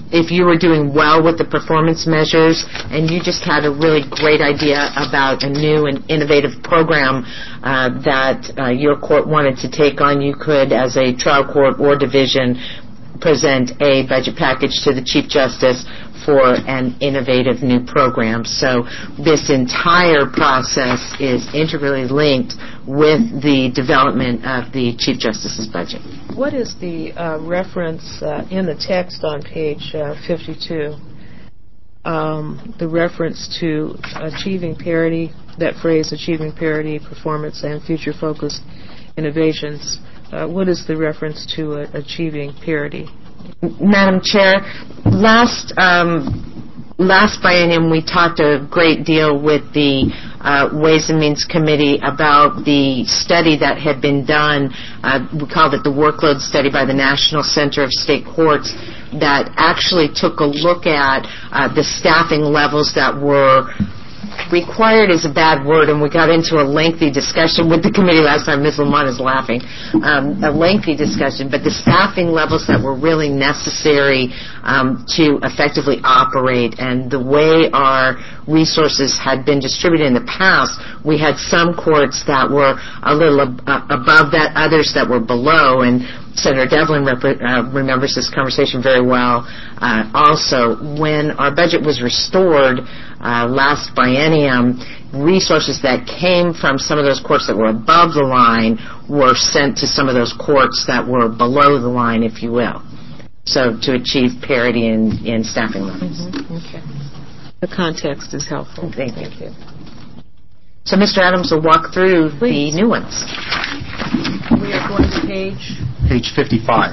if you were doing well with the performance measures and you just had a really great idea about a new and innovative program that your court wanted to take on, you could, as a trial court or division, present a budget package to the Chief Justice for an innovative new program. So this entire process is integrally linked with the development of the Chief Justice's budget. What is the reference in the text on page 52? The reference to achieving parity, that phrase, achieving parity, performance, and future-focused innovations. What is the reference to achieving parity? Madam Chair, last biennium we talked a great deal with the Ways and Means Committee about the study that had been done. We called it the workload study by the National Center of State Courts, that actually took a look at the staffing levels that were required is a bad word, and we got into a lengthy discussion with the committee last time. Ms. Lamont is laughing. A lengthy discussion, but the staffing levels that were really necessary to effectively operate, and the way our resources had been distributed in the past, we had some courts that were a little above that, others that were below, and Senator Devlin remembers this conversation very well. Also, when our budget was restored last biennium, resources that came from some of those courts that were above the line were sent to some of those courts that were below the line, if you will. So to achieve parity in staffing levels. Mm-hmm. Okay. The context is helpful. Thank you. So Mr. Adams will walk through the new ones. We are going to Page 55.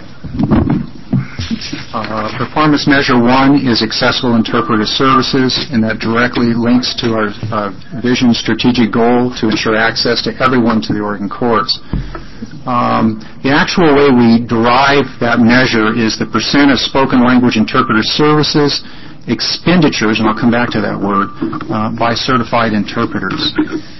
Performance Measure 1 is Accessible Interpreter Services, and that directly links to our vision strategic goal to ensure access to everyone to the Oregon courts. The actual way we derive that measure is the percent of spoken language interpreter services expenditures, and I'll come back to that word, by certified interpreters.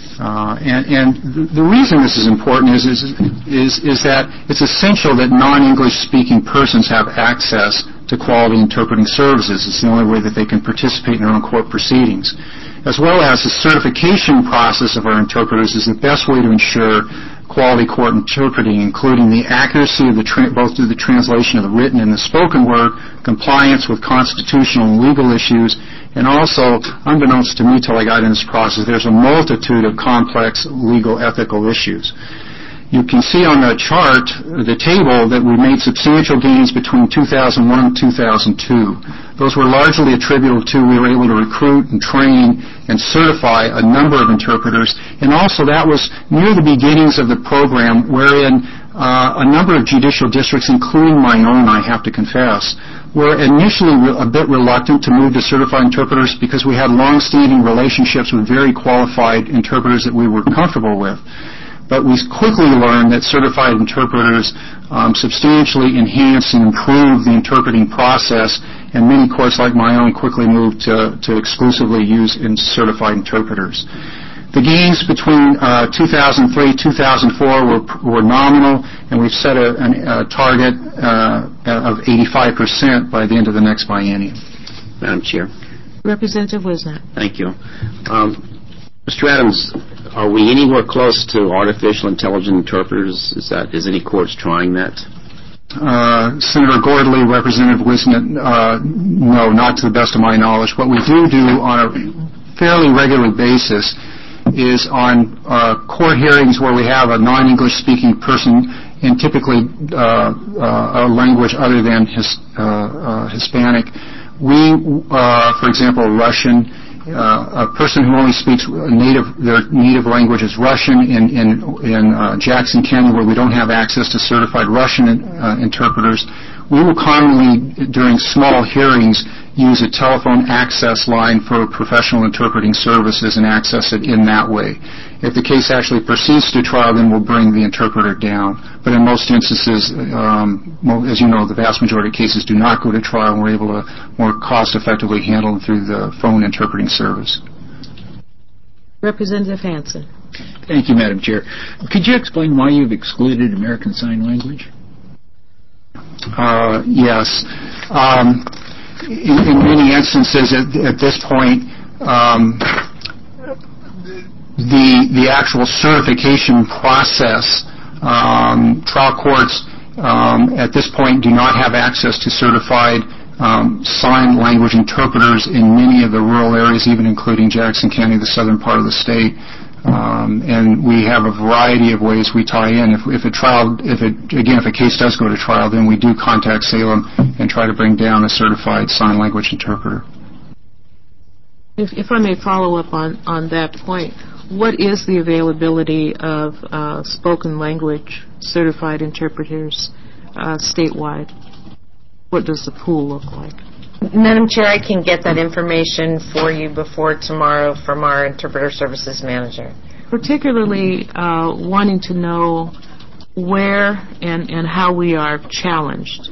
And the reason this is important is that it's essential that non-English speaking persons have access to quality interpreting services. It's the only way that they can participate in their own court proceedings. As well as the certification process of our interpreters is the best way to ensure quality court interpreting, including the accuracy of both through the translation of the written and the spoken word, compliance with constitutional and legal issues, and also, unbeknownst to me till I got in this process, there's a multitude of complex legal ethical issues. You can see on the chart, the table, that we made substantial gains between 2001 and 2002. Those were largely attributable to we were able to recruit and train and certify a number of interpreters, and also that was near the beginnings of the program wherein a number of judicial districts, including my own, I have to confess, were initially a bit reluctant to move to certified interpreters because we had long-standing relationships with very qualified interpreters that we were comfortable with. But we quickly learned that certified interpreters substantially enhance and improve the interpreting process, and many courts like my own quickly moved to exclusively use certified interpreters. The gains between 2003 and 2004 were nominal, and we've set a target of 85% by the end of the next biennium. Madam Chair. Representative Wisnott. Thank you. Mr. Adams, are we anywhere close to artificial intelligent interpreters? Is any courts trying that? Senator Gordley, Representative Wisnott, no, not to the best of my knowledge. What we do on a fairly regular basis is on court hearings where we have a non-English speaking person in typically a language other than Hispanic. We, for example, Russian, a person who only speaks their native language is Russian in Jackson County, where we don't have access to certified Russian interpreters. We will commonly, during small hearings, use a telephone access line for professional interpreting services and access it in that way. If the case actually proceeds to trial, then we'll bring the interpreter down. But in most instances, as you know, the vast majority of cases do not go to trial, and we're able to more cost-effectively handle them through the phone interpreting service. Representative Hansen. Thank you, Madam Chair. Could you explain why you've excluded American Sign Language? Yes. in many instances at this point, the actual certification process, trial courts at this point do not have access to certified sign language interpreters in many of the rural areas, even including Jackson County, the southern part of the state. And we have a variety of ways we tie in. If a case does go to trial, then we do contact Salem and try to bring down a certified sign language interpreter. If I may follow up on that point, what is the availability of spoken language certified interpreters statewide? What does the pool look like? Madam Chair, I can get that information for you before tomorrow from our Interpreter Services Manager. Particularly wanting to know where and how we are challenged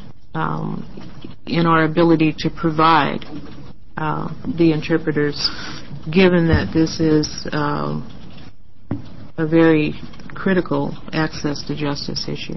in our ability to provide the interpreters, given that this is a very critical access to justice issue.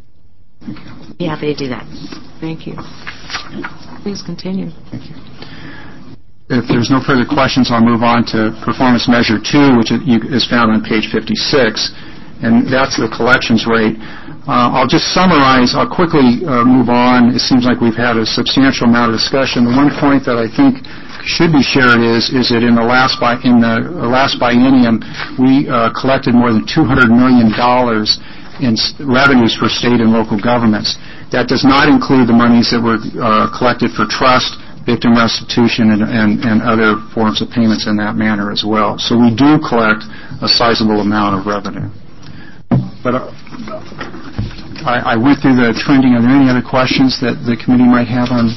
Be happy to do that. Thank you. Please continue. Thank you. If there's no further questions, I'll move on to Performance Measure 2, which is found on page 56, and that's the collections rate. I'll just summarize. I'll quickly move on. It seems like we've had a substantial amount of discussion. The one point that I think should be shared is that in the last biennium, we collected more than $200 million in revenues for state and local governments. That does not include the monies that were collected for trust, victim restitution, and other forms of payments in that manner as well. So we do collect a sizable amount of revenue. But I went through the trending. Are there any other questions that the committee might have on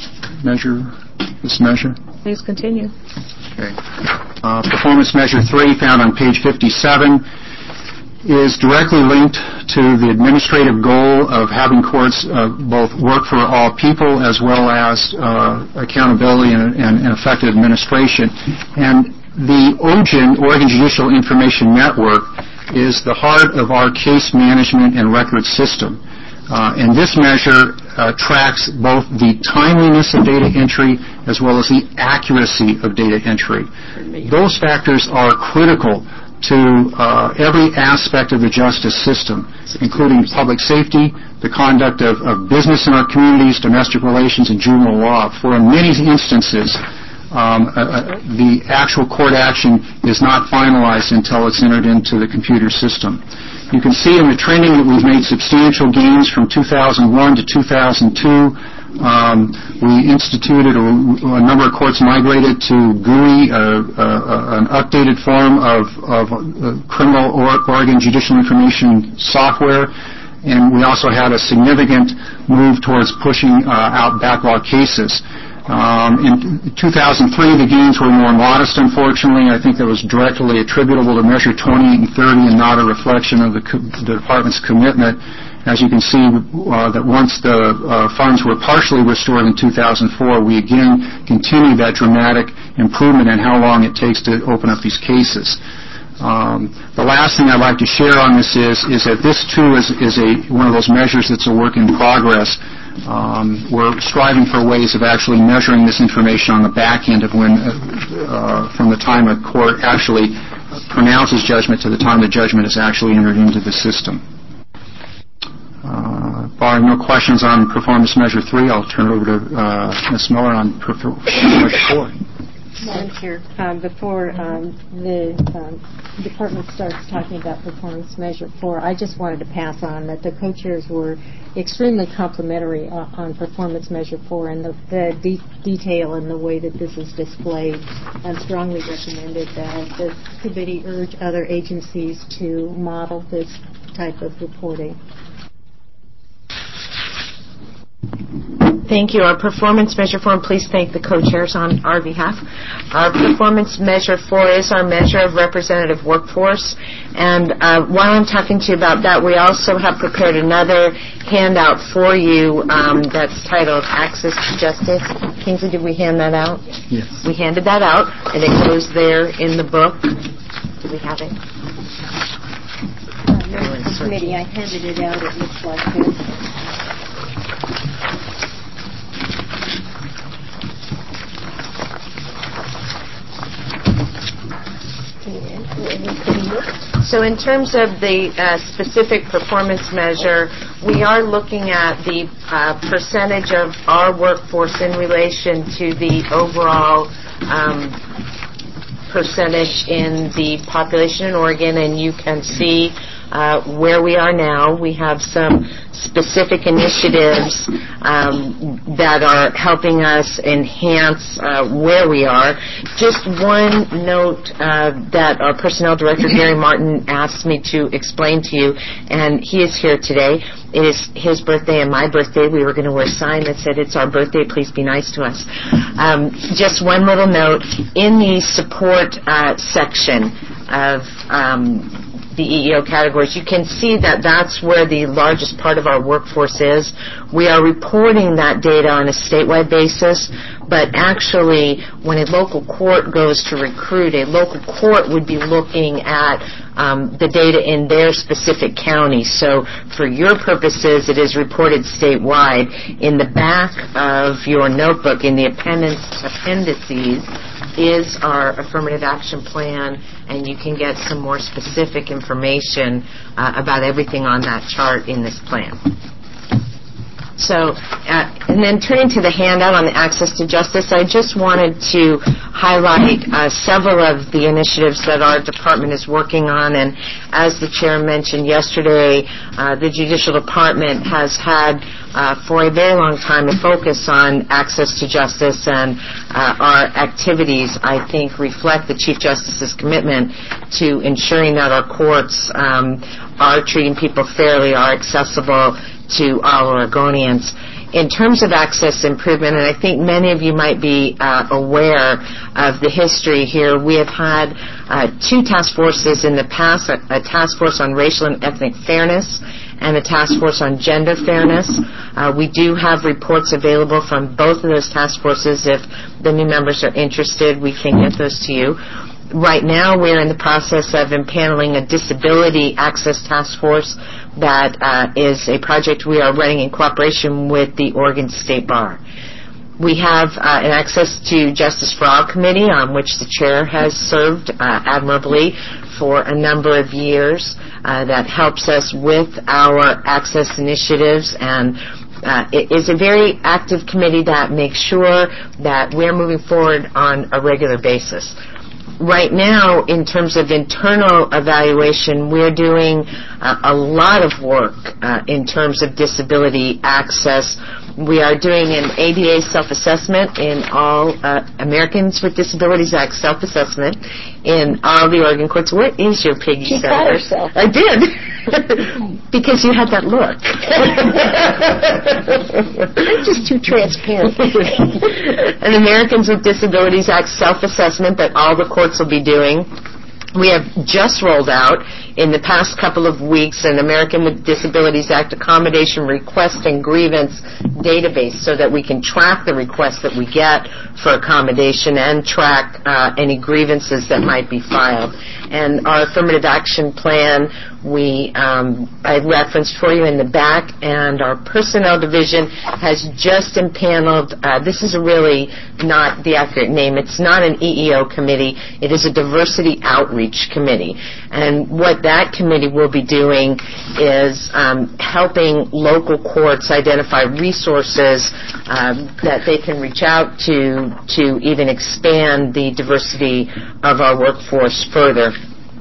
this measure? Please continue. Okay. Performance Measure 3, found on page 57, is directly linked to the administrative goal of having courts both work for all people as well as accountability and effective administration. And the OJIN, Oregon Judicial Information Network, is the heart of our case management and record system. And this measure tracks both the timeliness of data entry as well as the accuracy of data entry. Those factors are critical to every aspect of the justice system, including public safety, the conduct of business in our communities, domestic relations, and juvenile law. For in many instances, the actual court action is not finalized until it's entered into the computer system. You can see in the trending that we've made substantial gains from 2001 to 2002. We instituted, a number of courts migrated to GUI, an updated form of criminal Oregon Judicial Information software, and we also had a significant move towards pushing out backlog cases. In 2003, the gains were more modest, unfortunately. I think that was directly attributable to Measure 28 and 30 and not a reflection of the Department's commitment. As you can see, that once the funds were partially restored in 2004, we again continued that dramatic improvement in how long it takes to open up these cases. The last thing I'd like to share on this is that this, too, is one of those measures that's a work in progress. We're striving for ways of actually measuring this information on the back end of when, from the time a court actually pronounces judgment to the time the judgment is actually entered into the system. Barring no questions on Performance Measure 3, I'll turn it over to Ms. Miller on Performance Measure 4. Madam Chair, before the department starts talking about Performance Measure 4, I just wanted to pass on that the co-chairs were extremely complimentary on Performance Measure 4 and the detail and the way that this is displayed, and strongly recommended that the committee urge other agencies to model this type of reporting. Thank you. Our Performance Measure 4, and please thank the co-chairs on our behalf. Our Performance Measure 4 is our measure of representative workforce. And while I'm talking to you about that, we also have prepared another handout for you that's titled Access to Justice. Kingsley, did we hand that out? Yes. We handed that out, and it goes there in the book. Do we have it? Committee, I handed it out. It looks like this. So in terms of the specific performance measure, we are looking at the percentage of our workforce in relation to the overall percentage in the population in Oregon, and you can see where we are now. We have some specific initiatives that are helping us enhance where we are. Just one note that our Personnel Director, Gary Martin, asked me to explain to you, and he is here today. It is his birthday and my birthday. We were going to wear a sign that said, "It's our birthday, please be nice to us." Just one little note. In the support section of the EEO categories, you can see that that's where the largest part of our workforce is. We are reporting that data on a statewide basis, but actually when a local court goes to recruit, a local court would be looking at the data in their specific county. So for your purposes, it is reported statewide. In the back of your notebook, in the appendices, is our affirmative action plan, and you can get some more specific information about everything on that chart in this plan. So, and then turning to the handout on the access to justice, I just wanted to highlight several of the initiatives that our department is working on. And as the chair mentioned yesterday, the Judicial Department has had for a very long time a focus on access to justice, and our activities, I think, reflect the Chief Justice's commitment to ensuring that our courts are treating people fairly, are accessible to all Oregonians. In terms of access improvement, and I think many of you might be aware of the history here, we have had two task forces in the past, a task force on racial and ethnic fairness and a task force on gender fairness. We do have reports available from both of those task forces. If the new members are interested, we can get those to you. Right now, we're in the process of impaneling a disability access task force that is a project we are running in cooperation with the Oregon State Bar. We have an Access to Justice for All committee on which the chair has served admirably for a number of years that helps us with our access initiatives, and it is a very active committee that makes sure that we're moving forward on a regular basis. Right now, in terms of internal evaluation, we're doing a lot of work in terms of disability access. We are doing an ADA self-assessment in all Americans with Disabilities Act self-assessment in all the Oregon courts. Where is your piggy? She got herself. I did. Because you had that look. I'm just too transparent. An Americans with Disabilities Act self-assessment that all the courts will be doing. We have just rolled out in the past couple of weeks an American with Disabilities Act accommodation request and grievance database so that we can track the requests that we get for accommodation and track any grievances that might be filed. And our affirmative action plan, I referenced for you in the back, and our personnel division has just impaneled, this is really not the accurate name, it's not an EEO committee, it is a diversity outreach committee. And what that committee will be doing is helping local courts identify resources that they can reach out to even expand the diversity of our workforce further.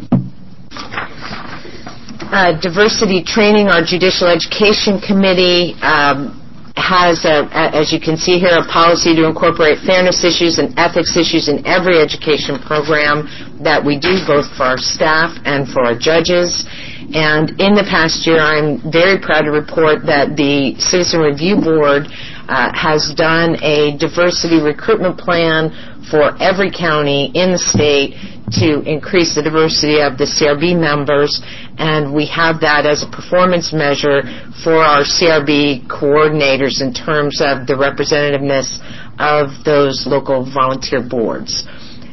Diversity training, our Judicial Education Committee has, as you can see here, a policy to incorporate fairness issues and ethics issues in every education program that we do, both for our staff and for our judges. And in the past year, I'm very proud to report that the Citizen Review Board has done a diversity recruitment plan for every county in the state to increase the diversity of the CRB members, and we have that as a performance measure for our CRB coordinators in terms of the representativeness of those local volunteer boards.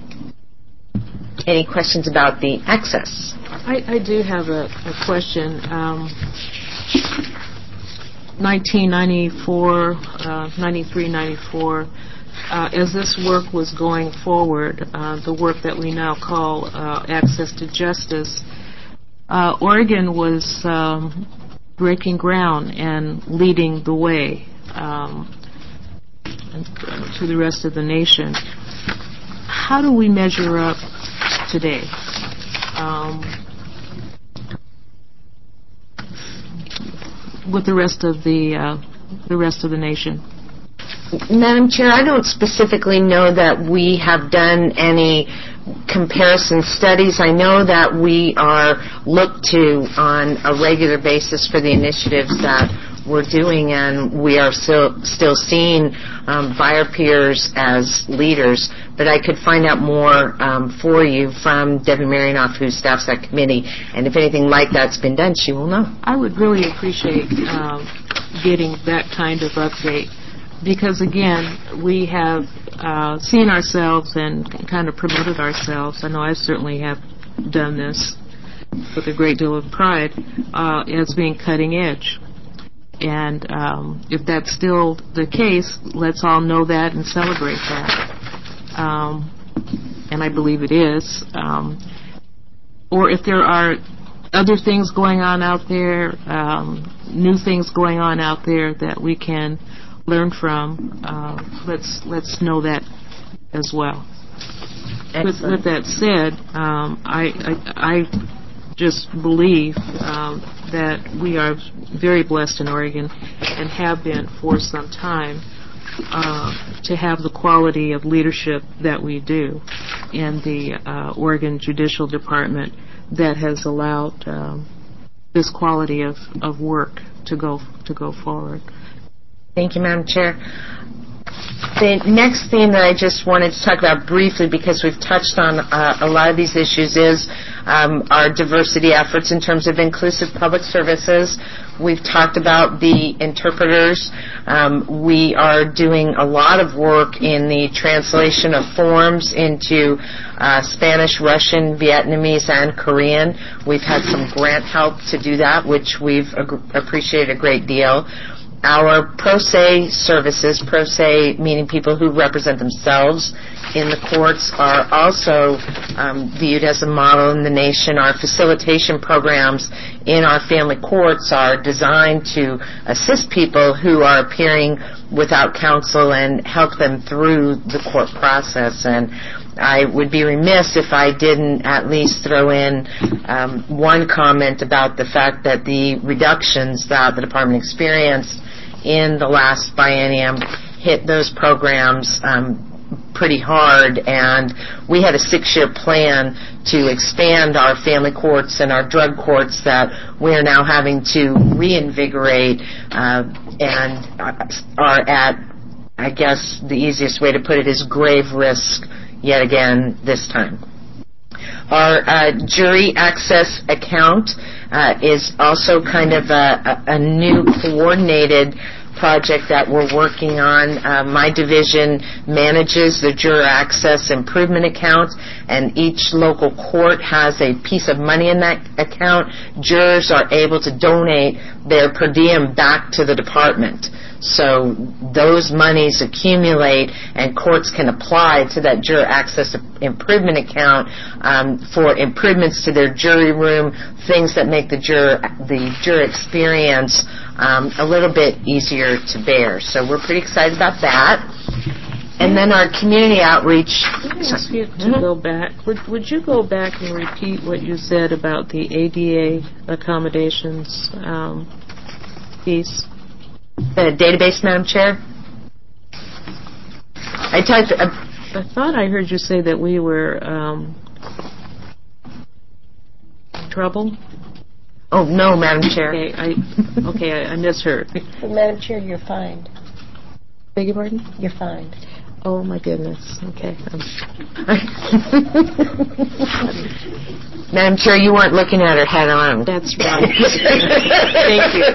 Any questions about the access? I do have a question. 1994, 93, 94, as this work was going forward, the work that we now call Access to Justice, Oregon was breaking ground and leading the way to the rest of the nation. How do we measure up today? With the rest of the nation? Madam Chair, I don't specifically know that we have done any comparison studies. I know that we are looked to on a regular basis for the initiatives that we're doing, and we are still seen by our peers as leaders. But I could find out more for you from Debbie Marinoff, who staffs that committee, and if anything like that's been done, she will know. I would really appreciate getting that kind of update, because again, we have seen ourselves and kind of promoted ourselves. I know I certainly have done this with a great deal of pride as being cutting edge. And if that's still the case, let's all know that and celebrate that. And I believe it is. Or if there are other things going on out there, new things going on out there that we can learn from, let's know that as well. With that said, I just believe that we are very blessed in Oregon and have been for some time to have the quality of leadership that we do in the Oregon Judicial Department that has allowed this quality of work to go forward. Thank you, Madam Chair. The next theme that I just wanted to talk about briefly, because we've touched on a lot of these issues, is our diversity efforts in terms of inclusive public services. We've talked about the interpreters. We are doing a lot of work in the translation of forms into Spanish, Russian, Vietnamese, and Korean. We've had some grant help to do that, which we've appreciated a great deal. Our pro se services, pro se meaning people who represent themselves in the courts, are also viewed as a model in the nation. Our facilitation programs in our family courts are designed to assist people who are appearing without counsel and help them through the court process. And I would be remiss if I didn't at least throw in one comment about the fact that the reductions that the department experienced in the last biennium hit those programs pretty hard, and we had a 6-year plan to expand our family courts and our drug courts that we are now having to reinvigorate and are at, I guess the easiest way to put it is grave risk yet again this time. Our jury access account is also kind of a new coordinated project that we're working on. My division manages the juror access improvement account, and each local court has a piece of money in that account. Jurors are able to donate their per diem back to the department. So those monies accumulate, and courts can apply to that juror access improvement account for improvements to their jury room, things that make the juror experience a little bit easier to bear. So we're pretty excited about that. And then our community outreach. Ask you to go back. Would you go back and repeat what you said about the ADA accommodations piece? The database, Madam Chair? I thought I heard you say that we were in trouble. Oh, no, Madam Chair. Okay, I misheard. Madam Chair, you're fined. Beg your pardon? You're fined. Oh, my goodness. Okay. Madam Chair, you weren't looking at her head on. That's right. Thank you.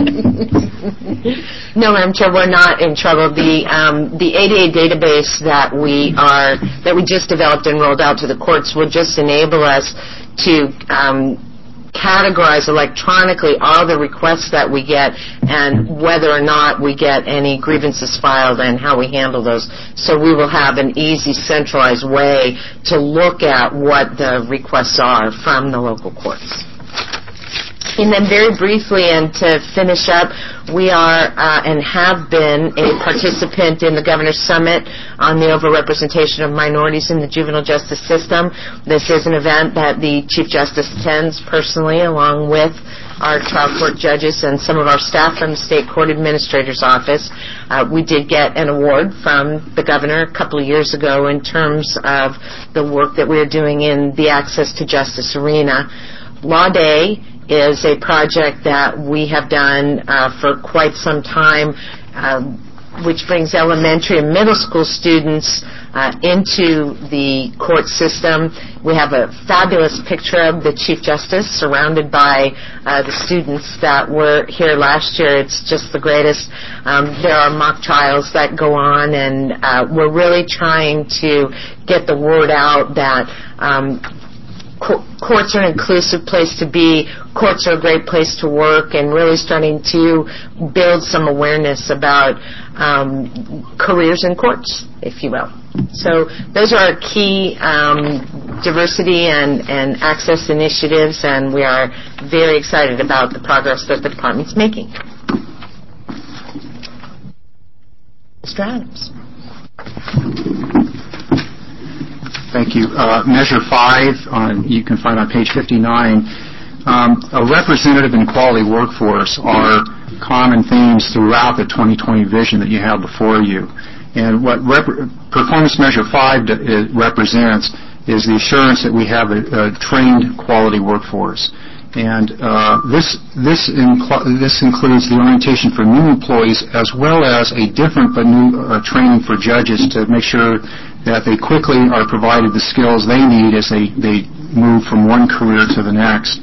No, Madam Chair, we're not in trouble. The ADA database that we just developed and rolled out to the courts will just enable us to categorize electronically all the requests that we get and whether or not we get any grievances filed and how we handle those. So we will have an easy, centralized way to look at what the requests are from the local courts. And then very briefly, and to finish up, we are and have been a participant in the Governor's Summit on the overrepresentation of minorities in the juvenile justice system. This is an event that the Chief Justice attends personally, along with our trial court judges and some of our staff from the State Court Administrator's Office. We did get an award from the Governor a couple of years ago in terms of the work that we are doing in the Access to Justice arena. Law Day is a project that we have done for quite some time, which brings elementary and middle school students into the court system. We have a fabulous picture of the Chief Justice surrounded by the students that were here last year. It's just the greatest. There are mock trials that go on, and we're really trying to get the word out that courts are an inclusive place to be, courts are a great place to work, and really starting to build some awareness about careers in courts, if you will. So those are our key diversity and access initiatives, and we are very excited about the progress that the department's making. Mr. Adams. Thank you. Measure 5, you can find on page 59. A representative and quality workforce are common themes throughout the 2020 vision that you have before you. And what Performance Measure 5 represents is the assurance that we have a trained quality workforce. And this includes the orientation for new employees as well as a different but new training for judges to make sure that they quickly are provided the skills they need as they move from one career to the next.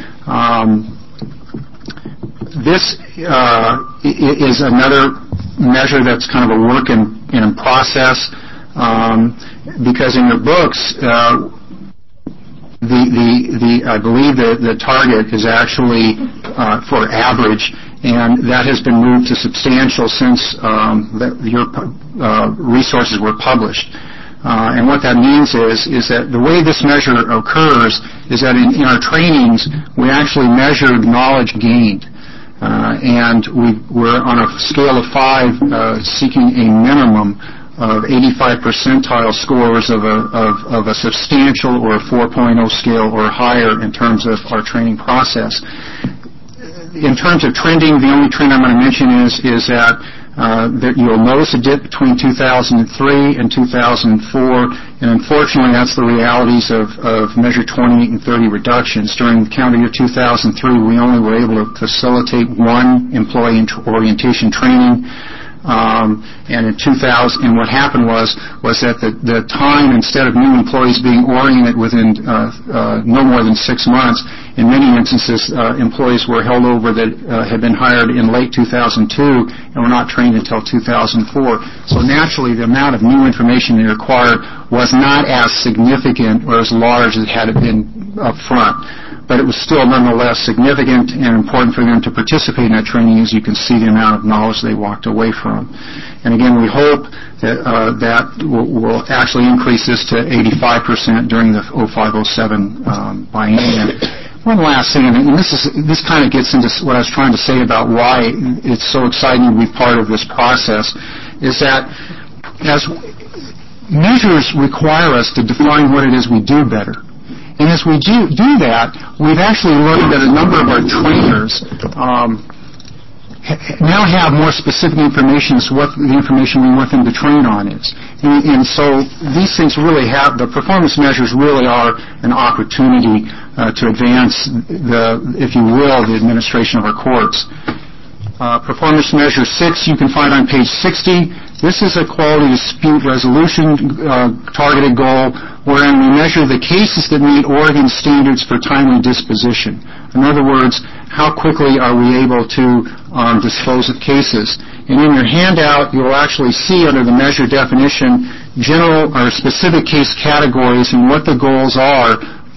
This is another measure that's kind of a work in process because in your books, I believe the target is actually for average, and that has been moved to substantial since your resources were published. And what that means is that the way this measure occurs is that in our trainings, we actually measured knowledge gained. And we're on a scale of 5 seeking a minimum of 85 percentile scores of a substantial or a 4.0 scale or higher in terms of our training process. In terms of trending, the only trend I'm going to mention is that you'll notice a dip between 2003 and 2004, and unfortunately that's the realities of Measure 28 and 30 reductions. During calendar year 2003, we only were able to facilitate one employee orientation training. And in 2000, and what happened was that the time, instead of new employees being oriented within no more than 6 months, in many instances, employees were held over that had been hired in late 2002 and were not trained until 2004. So naturally, the amount of new information they required was not as significant or as large as had it been up front. But it was still nonetheless significant and important for them to participate in that training, as you can see the amount of knowledge they walked away from. And again, we hope that we'll actually increase this to 85% during the 05-07 biennium. One last thing, and this kind of gets into what I was trying to say about why it's so exciting to be part of this process, is that as measures require us to define what it is we do better. And as we do that, we've actually learned that a number of our trainers now have more specific information as to what the information we want them to train on is. And so these things really the performance measures really are an opportunity to advance if you will, the administration of our courts. Performance Measure 6 you can find on page 60. This is a quality dispute resolution targeted goal wherein we measure the cases that meet Oregon standards for timely disposition. In other words, how quickly are we able to dispose of cases? And in your handout, you'll actually see under the measure definition general or specific case categories and what the goals are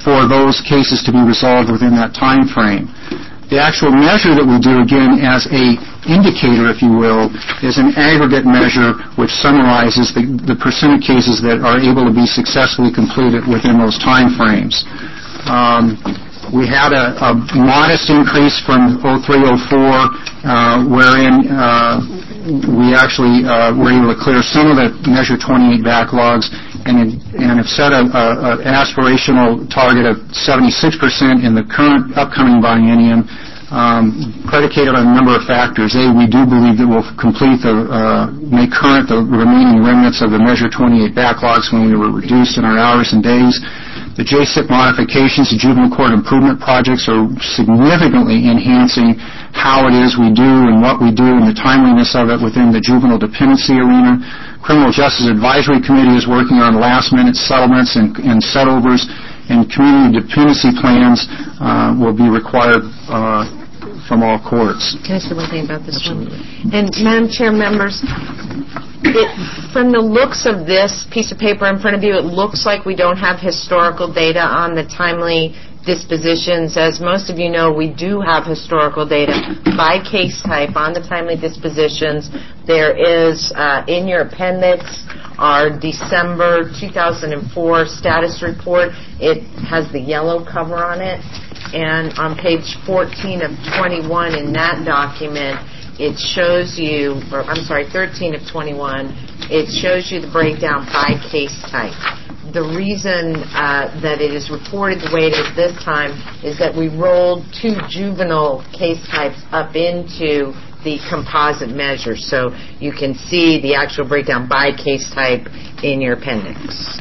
for those cases to be resolved within that time frame. The actual measure that we do, again, as a indicator, if you will, is an aggregate measure which summarizes the percent of cases that are able to be successfully completed within those time frames. We had a modest increase from 03-04, wherein we actually were able to clear some of the Measure 28 backlogs and have set an aspirational target of 76% in the current upcoming biennium, predicated on a number of factors. A, we do believe that we'll make current the remaining remnants of the Measure 28 backlogs when we were reduced in our hours and days. The JSIP modifications, the juvenile court improvement projects, are significantly enhancing how it is we do and what we do and the timeliness of it within the juvenile dependency arena. Criminal Justice Advisory Committee is working on last-minute settlements and setovers, and community dependency plans will be required from all courts. Can I say one thing about this one? And Madam Chair, members, from the looks of this piece of paper in front of you, it looks like we don't have historical data on the timely dispositions. As most of you know, we do have historical data by case type on the timely dispositions. There is, in your appendix, our December 2004 status report. It has the yellow cover on it. And on page 14 of 21 in that document, it shows you, 13 of 21, it shows you the breakdown by case type. The reason that it is reported the way it is this time is that we rolled 2 juvenile case types up into the composite measure, so you can see the actual breakdown by case type in your appendix.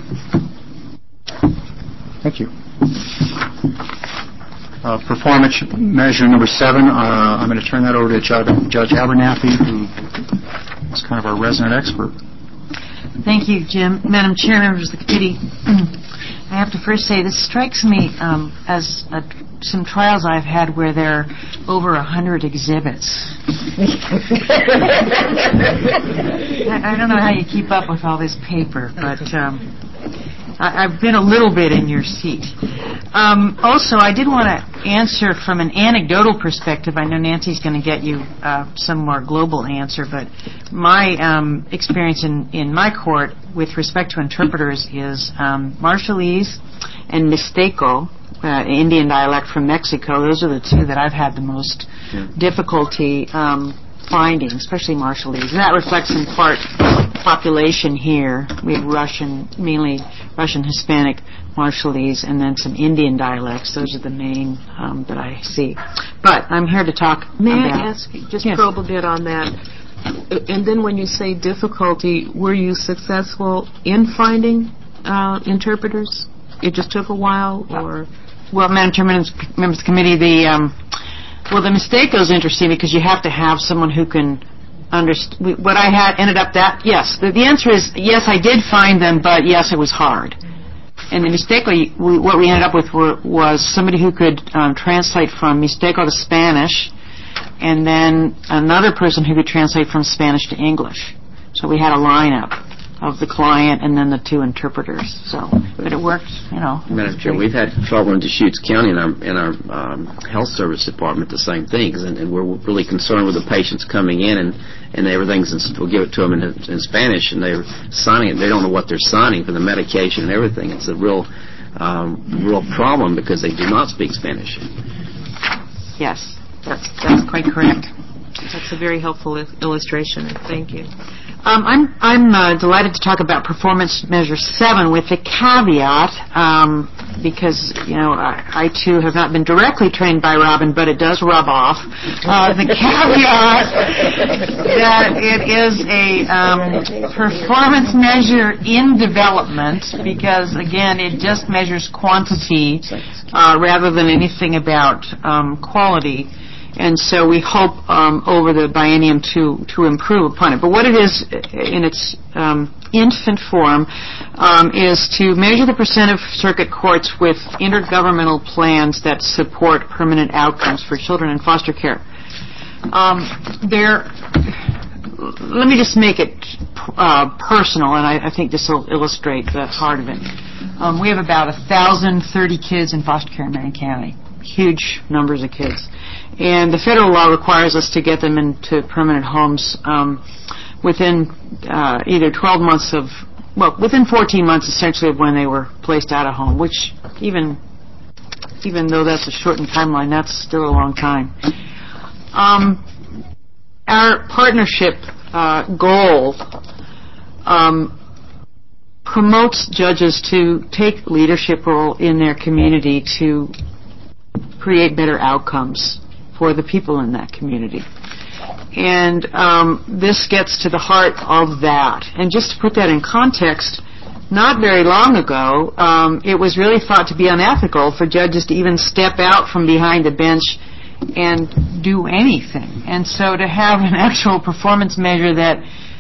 Thank you. Performance measure number 7, I'm going to turn that over to Judge Abernathy, who is kind of our resident expert. Thank you, Jim. Madam Chair, members of the committee, I have to first say this strikes me as some trials I've had where there are over 100 exhibits. I don't know how you keep up with all this paper, but I've been a little bit in your seat. Also, I did want to answer from an anecdotal perspective. I know Nancy's going to get you some more global answer, but my experience in my court with respect to interpreters is Marshallese and Mixteco, Indian dialect from Mexico. Those are the 2 that I've had the most difficulty finding, especially Marshallese. And that reflects in part population here. We have Russian, mainly Russian Hispanic Marshallese, and then some Indian dialects. Those are the main that I see. But I'm here to talk May about... I ask you, just probe a bit on that? And then when you say difficulty, were you successful in finding interpreters? It just took a while, or... Well, Madam Chair, members of the committee, the Mixteco is interesting because you have to have someone who can understand. What I had ended up that, yes. The answer is yes, I did find them, but yes, it was hard. And the Mixteco, what we ended up with was somebody who could translate from Mixteco to Spanish, and then another person who could translate from Spanish to English. So we had a lineup of the client and then the 2 interpreters. So, but it worked, you know. Madam Chair, we've had trouble in Deschutes County in our health service department, the same things, and we're really concerned with the patients coming in and everything's, we'll give it to them in Spanish, and they're signing it. They don't know what they're signing for the medication and everything. It's a real problem because they do not speak Spanish. Yes, that's quite correct. That's a very helpful illustration. Thank you. I'm delighted to talk about Performance Measure 7 with the caveat, because, you know, I too have not been directly trained by Robin, but it does rub off. The caveat that it is a performance measure in development, because, again, it just measures quantity rather than anything about quality. And so we hope over the biennium to improve upon it. But what it is in its infant form is to measure the percent of circuit courts with intergovernmental plans that support permanent outcomes for children in foster care. Let me just make it personal, and I think this will illustrate the heart of it. We have about 1,030 kids in foster care in Marion County. Huge numbers of kids. And the federal law requires us to get them into permanent homes within either 12 months of, within 14 months essentially of when they were placed out of home, which even though that's a shortened timeline, that's still a long time. Our partnership goal promotes judges to take leadership role in their community to create better outcomes for the people in that community. And this gets to the heart of that. And just to put that in context, not very long ago, it was really thought to be unethical for judges to even step out from behind the bench and do anything. And so to have an actual performance measure that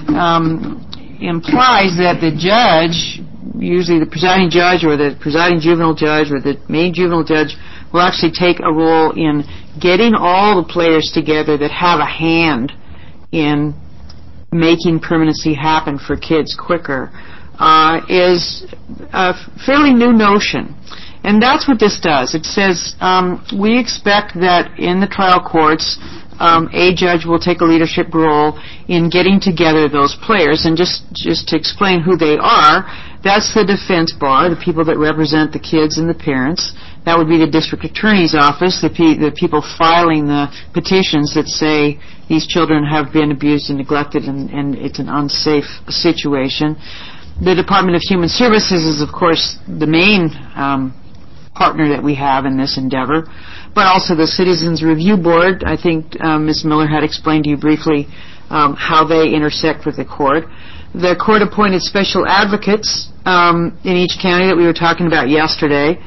implies that the judge, usually the presiding judge or the presiding juvenile judge or the main juvenile judge, will actually take a role in getting all the players together that have a hand in making permanency happen for kids quicker, is a fairly new notion. And that's what this does. It says we expect that in the trial courts, a judge will take a leadership role in getting together those players. And just to explain who they are, that's the defense bar, the people that represent the kids and the parents. That would be the district attorney's office, the people filing the petitions that say these children have been abused and neglected and it's an unsafe situation. The Department of Human Services is, of course, the main partner that we have in this endeavor, but also the Citizens Review Board. I think Ms. Miller had explained to you briefly how they intersect with the court. The court-appointed special advocates in each county that we were talking about yesterday.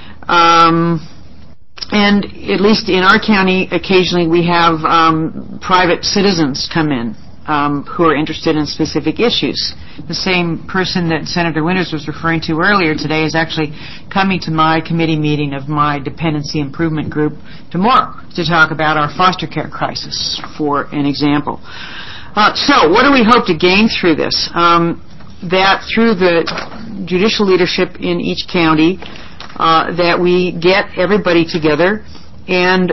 And at least in our county, occasionally we have private citizens come in who are interested in specific issues. The same person that Senator Winters was referring to earlier today is actually coming to my committee meeting of my dependency improvement group tomorrow to talk about our foster care crisis, for an example. So what do we hope to gain through this? That through the judicial leadership in each county, that we get everybody together and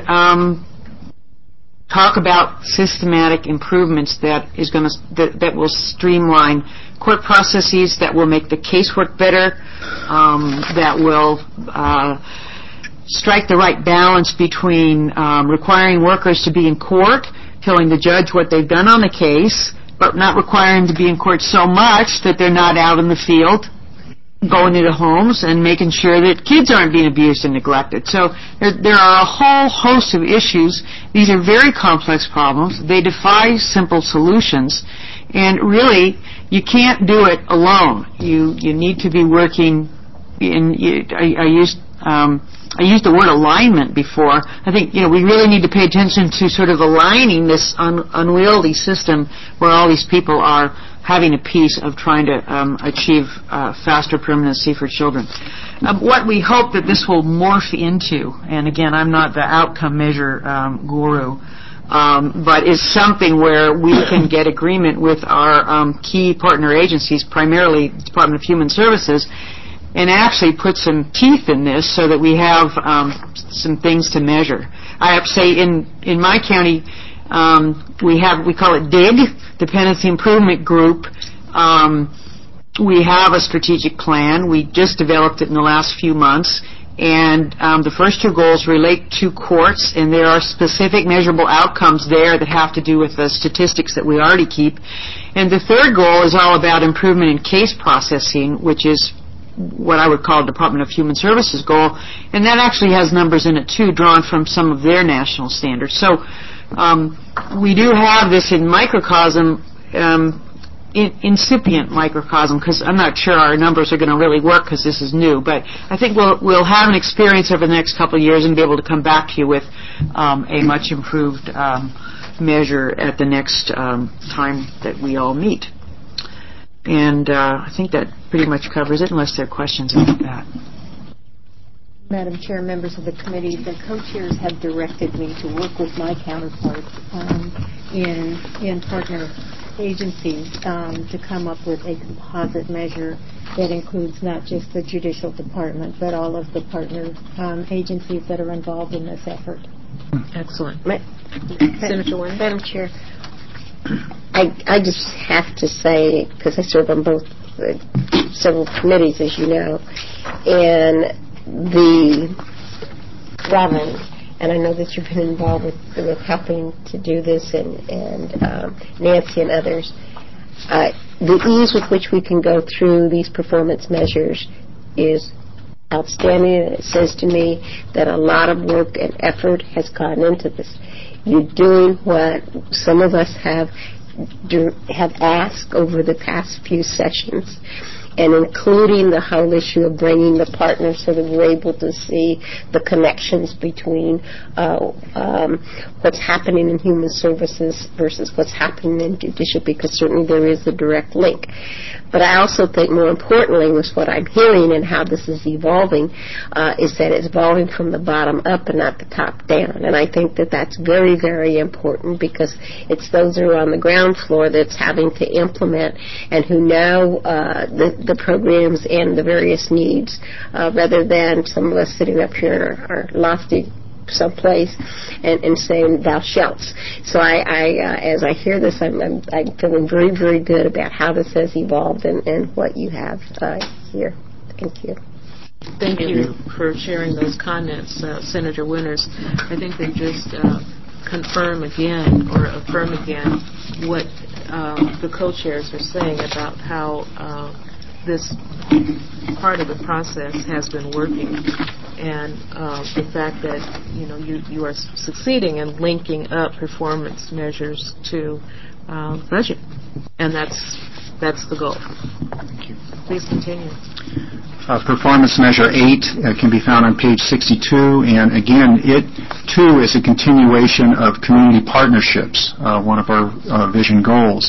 talk about systematic improvements that will streamline court processes, that will make the casework better, that will strike the right balance between requiring workers to be in court, telling the judge what they've done on the case, but not requiring them to be in court so much that they're not out in the field going into homes and making sure that kids aren't being abused and neglected. So there are a whole host of issues. These are very complex problems. They defy simple solutions. And really, you can't do it alone. You need to be working in, I used the word alignment before. I think, we really need to pay attention to sort of aligning this unwieldy system where all these people are having a piece of trying to achieve faster permanency for children. What we hope that this will morph into, and again, I'm not the outcome measure guru, but is something where we can get agreement with our key partner agencies, primarily the Department of Human Services, and actually put some teeth in this so that we have some things to measure. I have to say, in my county, we call it DIG, Dependency Improvement Group. We have a strategic plan. We just developed it in the last few months. And the first two goals relate to courts, and there are specific measurable outcomes there that have to do with the statistics that we already keep. And the third goal is all about improvement in case processing, which is what I would call a Department of Human Services goal. And that actually has numbers in it, too, drawn from some of their national standards. So we do have this in microcosm, incipient microcosm, because I'm not sure our numbers are going to really work because this is new. But I think we'll have an experience over the next couple of years and be able to come back to you with a much improved measure at the next time that we all meet. And I think that pretty much covers it, unless there are questions about that. Madam Chair, members of the committee, the co-chairs have directed me to work with my counterparts in partner agencies to come up with a composite measure that includes not just the judicial department, but all of the partner agencies that are involved in this effort. Excellent. Senator Winter? Madam Chair, I just have to say, because I serve on both several committees, as you know, and Robin, and I know that you've been involved with helping to do this, and Nancy and others, the ease with which we can go through these performance measures is outstanding, and it says to me that a lot of work and effort has gone into this. You're doing what some of us have asked over the past few sessions, and including the whole issue of bringing the partners so that we're able to see the connections between what's happening in human services versus what's happening in judicial, because certainly there is a direct link. But I also think more importantly was what I'm hearing and how this is evolving is that it's evolving from the bottom up and not the top down. And I think that that's very, very important, because it's those who are on the ground floor that's having to implement and who know the programs and the various needs rather than some of us sitting up here in our lofty someplace and saying thou shalt. So as I hear this, I'm feeling very, very good about how this has evolved and what you have here. Thank you. Thank you for sharing those comments, Senator Winters. I think they just confirm again or affirm again what the co-chairs are saying about how this part of the process has been working, and the fact that you are succeeding in linking up performance measures to budget, and that's the goal. Thank you. Please continue. Performance Measure 8 can be found on page 62, and again, it too is a continuation of community partnerships, one of our vision goals.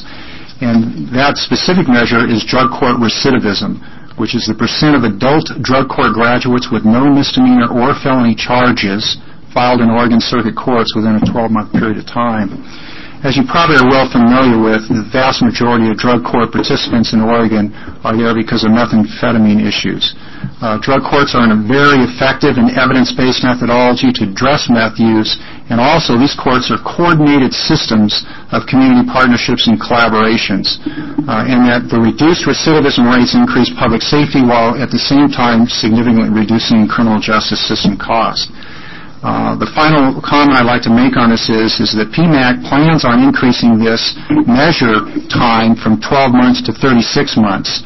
And that specific measure is drug court recidivism, which is the percent of adult drug court graduates with no misdemeanor or felony charges filed in Oregon Circuit Courts within a 12-month period of time. As you probably are well familiar with, the vast majority of drug court participants in Oregon are there because of methamphetamine issues. Drug courts are a very effective and evidence-based methodology to address meth use, and also these courts are coordinated systems of community partnerships and collaborations, and that the reduced recidivism rates increase public safety while at the same time significantly reducing criminal justice system costs. The final comment I'd like to make on this is that PMAC plans on increasing this measure time from 12 months to 36 months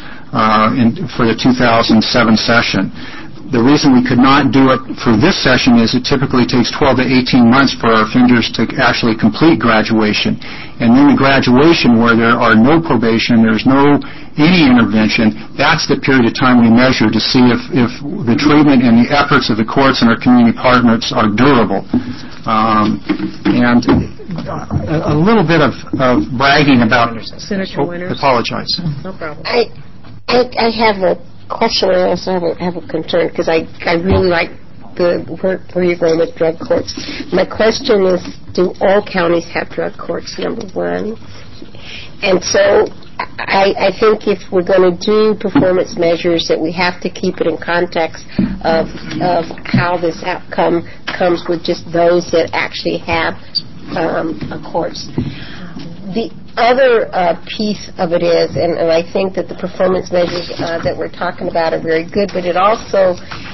for the 2007 session. The reason we could not do it for this session is it typically takes 12 to 18 months for our offenders to actually complete graduation. And then the graduation where there are no probation, there's no any intervention, that's the period of time we measure to see if the treatment and the efforts of the courts and our community partners are durable. And a little bit of bragging about... Senator Winters. Apologize. No problem. I have a question, and I also have a concern, because I really like the work where you're going with drug courts. My question is, do all counties have drug courts, number one? And so I think if we're going to do performance measures, that we have to keep it in context of how this outcome comes with just those that actually have courts. The other piece of it is, and I think that the performance measures that we're talking about are very good, but it also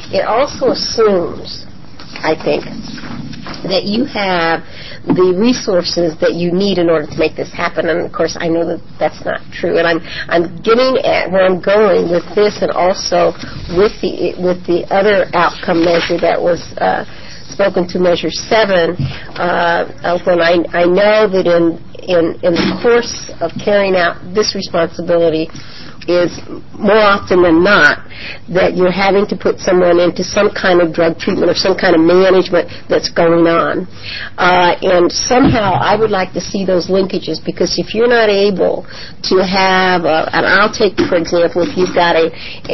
assumes, I think, that you have the resources that you need in order to make this happen. And of course, I know that that's not true. And I'm getting at where I'm going with this, and also with the other outcome measure that was spoken to, Measure 7, when I know that in the course of carrying out this responsibility is more often than not that you're having to put someone into some kind of drug treatment or some kind of management that's going on. And somehow I would like to see those linkages, because if you're not able to have, and I'll take, for example, if you've got a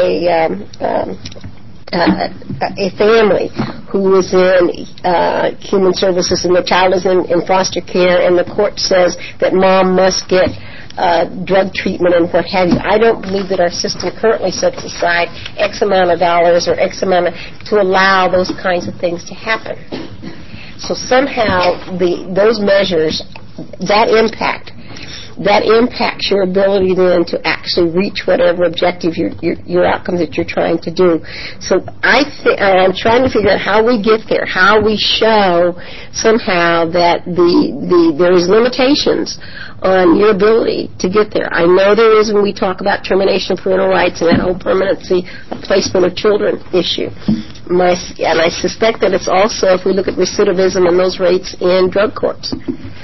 family who is in human services and the child is in foster care, and the court says that mom must get drug treatment and what have you. I don't believe that our system currently sets aside X amount of dollars or X amount to allow those kinds of things to happen. So somehow those measures, that impacts your ability then to actually reach whatever objective your outcomes that you're trying to do. So I'm trying to figure out how we get there, how we show somehow that there is limitations on your ability to get there. I know there is when we talk about termination of parental rights and that whole permanency of placement of children issue. And I suspect that it's also, if we look at recidivism and those rates in drug courts.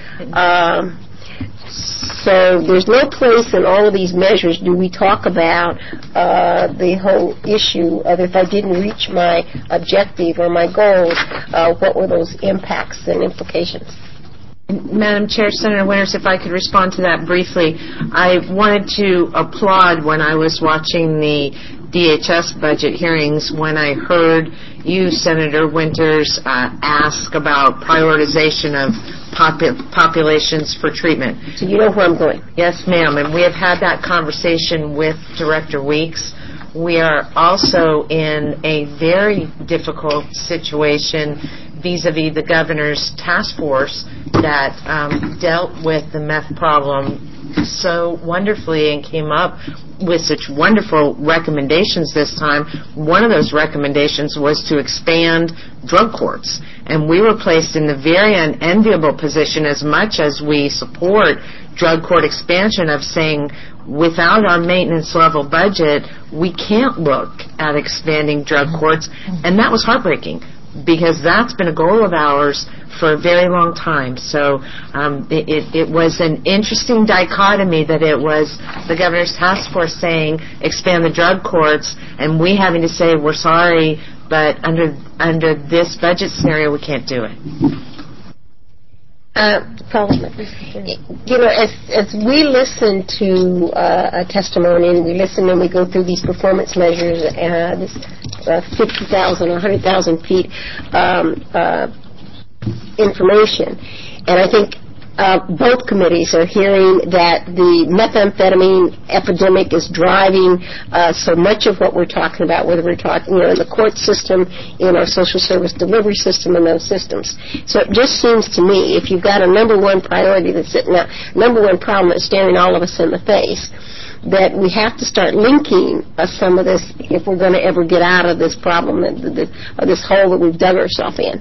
So there's no place in all of these measures do we talk about the whole issue of if I didn't reach my objective or my goals, what were those impacts and implications? Madam Chair, Senator Winters, if I could respond to that briefly. I wanted to applaud when I was watching the DHS budget hearings when I heard you, Senator Winters, ask about prioritization of populations for treatment. So you know where I'm going. Yes, ma'am, and we have had that conversation with Director Weeks. We are also in a very difficult situation vis-a-vis the governor's task force that dealt with the meth problem so wonderfully and came up with such wonderful recommendations this time. One of those recommendations was to expand drug courts. And we were placed in the very unenviable position, as much as we support drug court expansion, of saying without our maintenance level budget, we can't look at expanding drug courts. And that was heartbreaking, because that's been a goal of ours for a very long time. So it was an interesting dichotomy that it was the governor's task force saying expand the drug courts, and we having to say we're sorry, but under this budget scenario we can't do it. You know, as we listen to a testimony and we listen and we go through these performance measures, this 50,000 or 100,000 feet information, and I think both committees are hearing that the methamphetamine epidemic is driving so much of what we're talking about, whether we're talking, in the court system, in our social service delivery system, and those systems. So it just seems to me, if you've got a number one priority that's sitting out, number one problem that's staring all of us in the face, that we have to start linking some of this if we're going to ever get out of this problem, this hole that we've dug ourselves in.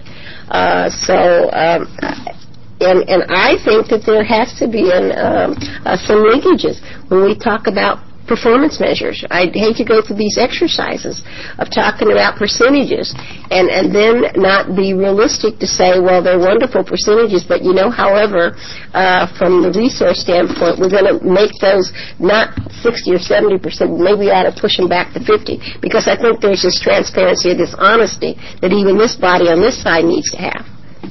And I think that there has to be some linkages when we talk about performance measures. I'd hate to go through these exercises of talking about percentages and then not be realistic to say, well, they're wonderful percentages, but however, from the resource standpoint, we're going to make those not 60 or 70%, maybe we ought to push them back to 50, because I think there's this transparency, this honesty that even this body on this side needs to have.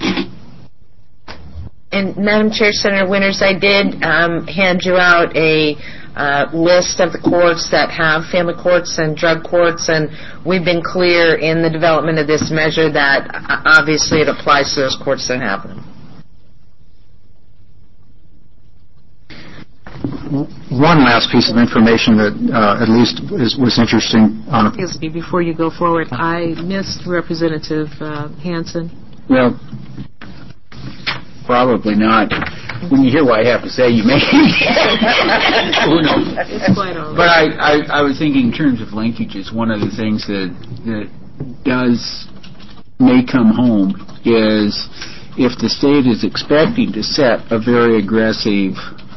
And Madam Chair, Senator Winters, I did hand you out a list of the courts that have family courts and drug courts, and we've been clear in the development of this measure that obviously it applies to those courts that have them. One last piece of information that at least was interesting. Excuse me, before you go forward, I missed Representative Hansen. Well, probably not. When you hear what I have to say, you may. Who knows? It's quite all right. But I was thinking in terms of linkages, one of the things that may come home is if the state is expecting to set a very aggressive,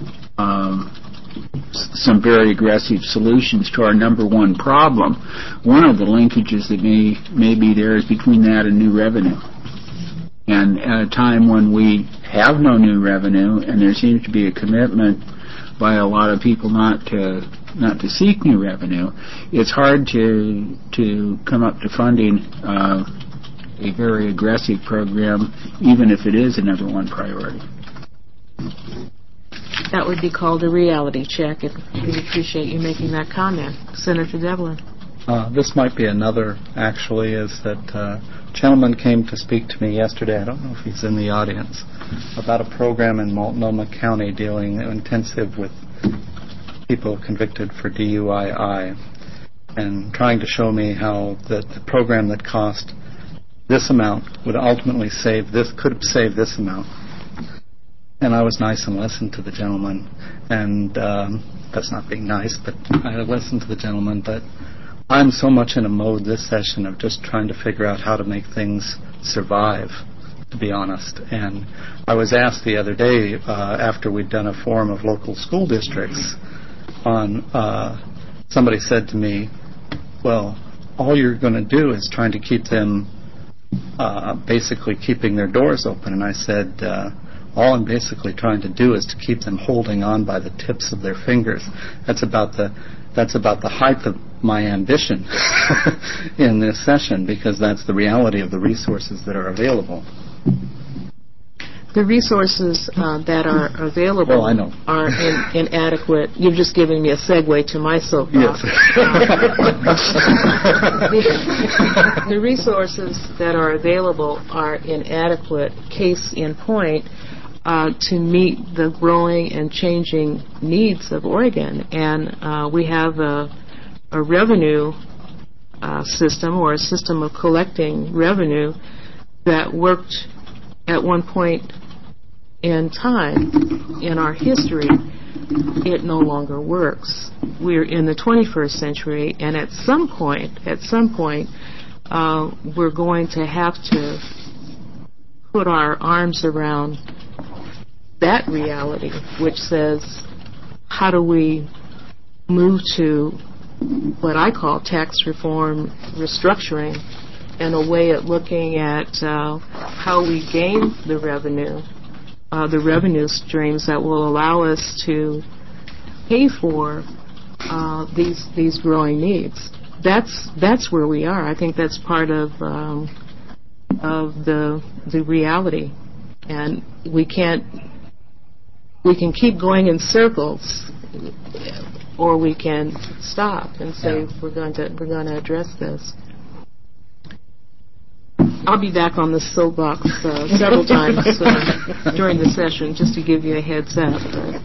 some very aggressive solutions to our number one problem, one of the linkages that may be there is between that and new revenue. And at a time when we have no new revenue, and there seems to be a commitment by a lot of people not to seek new revenue, it's hard to come up to funding a very aggressive program, even if it is a number one priority. That would be called a reality check, and we appreciate you making that comment. Senator Devlin. This might be another, actually, is that a gentleman came to speak to me yesterday, I don't know if he's in the audience, about a program in Multnomah County dealing intensive with people convicted for DUI, and trying to show me how the program that cost this amount would ultimately could have saved this amount. And I was nice and listened to the gentleman, and that's not being nice, but I listened to the gentleman. But I'm so much in a mode this session of just trying to figure out how to make things survive, to be honest. And I was asked the other day, after we'd done a forum of local school districts, somebody said to me, well, all you're going to do is trying to keep them basically keeping their doors open. And I said, all I'm basically trying to do is to keep them holding on by the tips of their fingers. That's about the height of my ambition in this session, because that's the reality of the resources that are available. The resources that are available are inadequate. You've just given me a segue to my soapbox. Yes. The resources that are available are inadequate, case in point, to meet the growing and changing needs of Oregon. And we have a revenue system, or a system of collecting revenue, that worked at one point in time in our history. It no longer works. We're in the 21st century, and at some point, we're going to have to put our arms around that reality, which says, how do we move to what I call tax reform restructuring, and a way of looking at how we gain the revenue streams that will allow us to pay for these growing needs. That's where we are. I think that's part of the reality, and we can keep going in circles, or we can stop and say we're going to address this. I'll be back on the soapbox several times during the session, just to give you a heads up.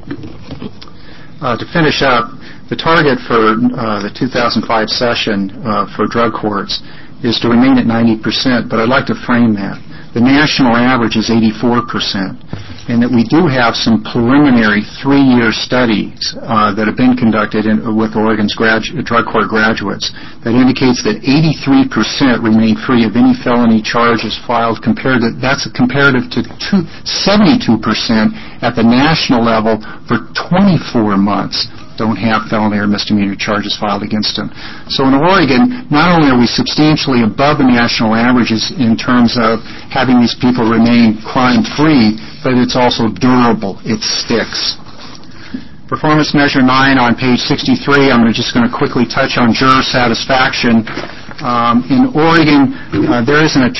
To finish up, the target for the 2005 session for drug courts is to remain at 90%, but I'd like to frame that. The national average is 84%, and that we do have some preliminary 3-year studies that have been conducted with Oregon's drug court graduates that indicates that 83% remain free of any felony charges filed. That's comparative to 72% at the national level for 24 months don't have felony or misdemeanor charges filed against them. So in Oregon, not only are we substantially above the national averages in terms of having these people remain crime-free, but it's also durable. It sticks. Performance measure 9 on page 63, I'm just going to quickly touch on juror satisfaction. In Oregon, there is not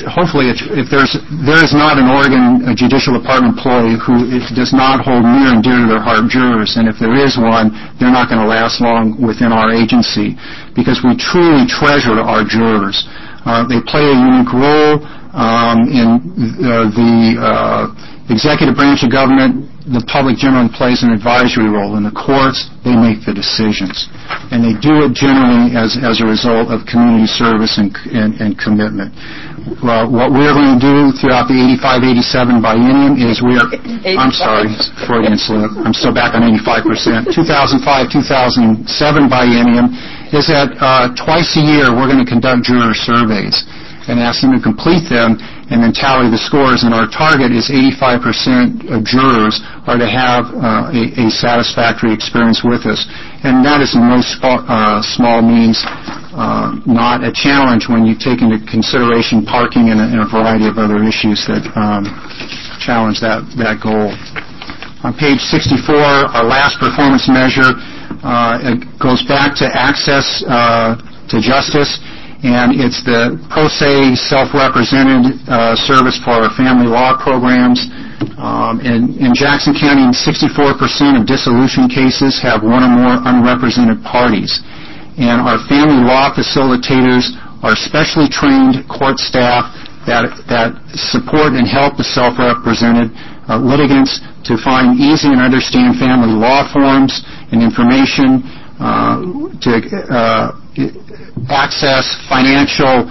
an Oregon Judicial Department employee who does not hold near and dear to their heart jurors, and if there is one, they're not going to last long within our agency, because we truly treasure our jurors. They play a unique role in the executive branch of government. The public generally plays an advisory role. In the courts, they make the decisions. And they do it generally as a result of community service and commitment. What we're going to do throughout the 85-87 biennium is I'm sorry, Freudian slip. I'm still back on 85%. 2005-2007 biennium is that twice a year we're going to conduct juror surveys and ask them to complete them and then tally the scores. And our target is 85% of jurors are to have a satisfactory experience with us. And that is in no small means not a challenge when you take into consideration parking and a variety of other issues that challenge that goal. On page 64, our last performance measure, it goes back to access to justice. And it's the pro se self-represented service for our family law programs. In Jackson County, 64% of dissolution cases have one or more unrepresented parties. And our family law facilitators are specially trained court staff that support and help the self-represented litigants to find easy and understand family law forms and information, to access financial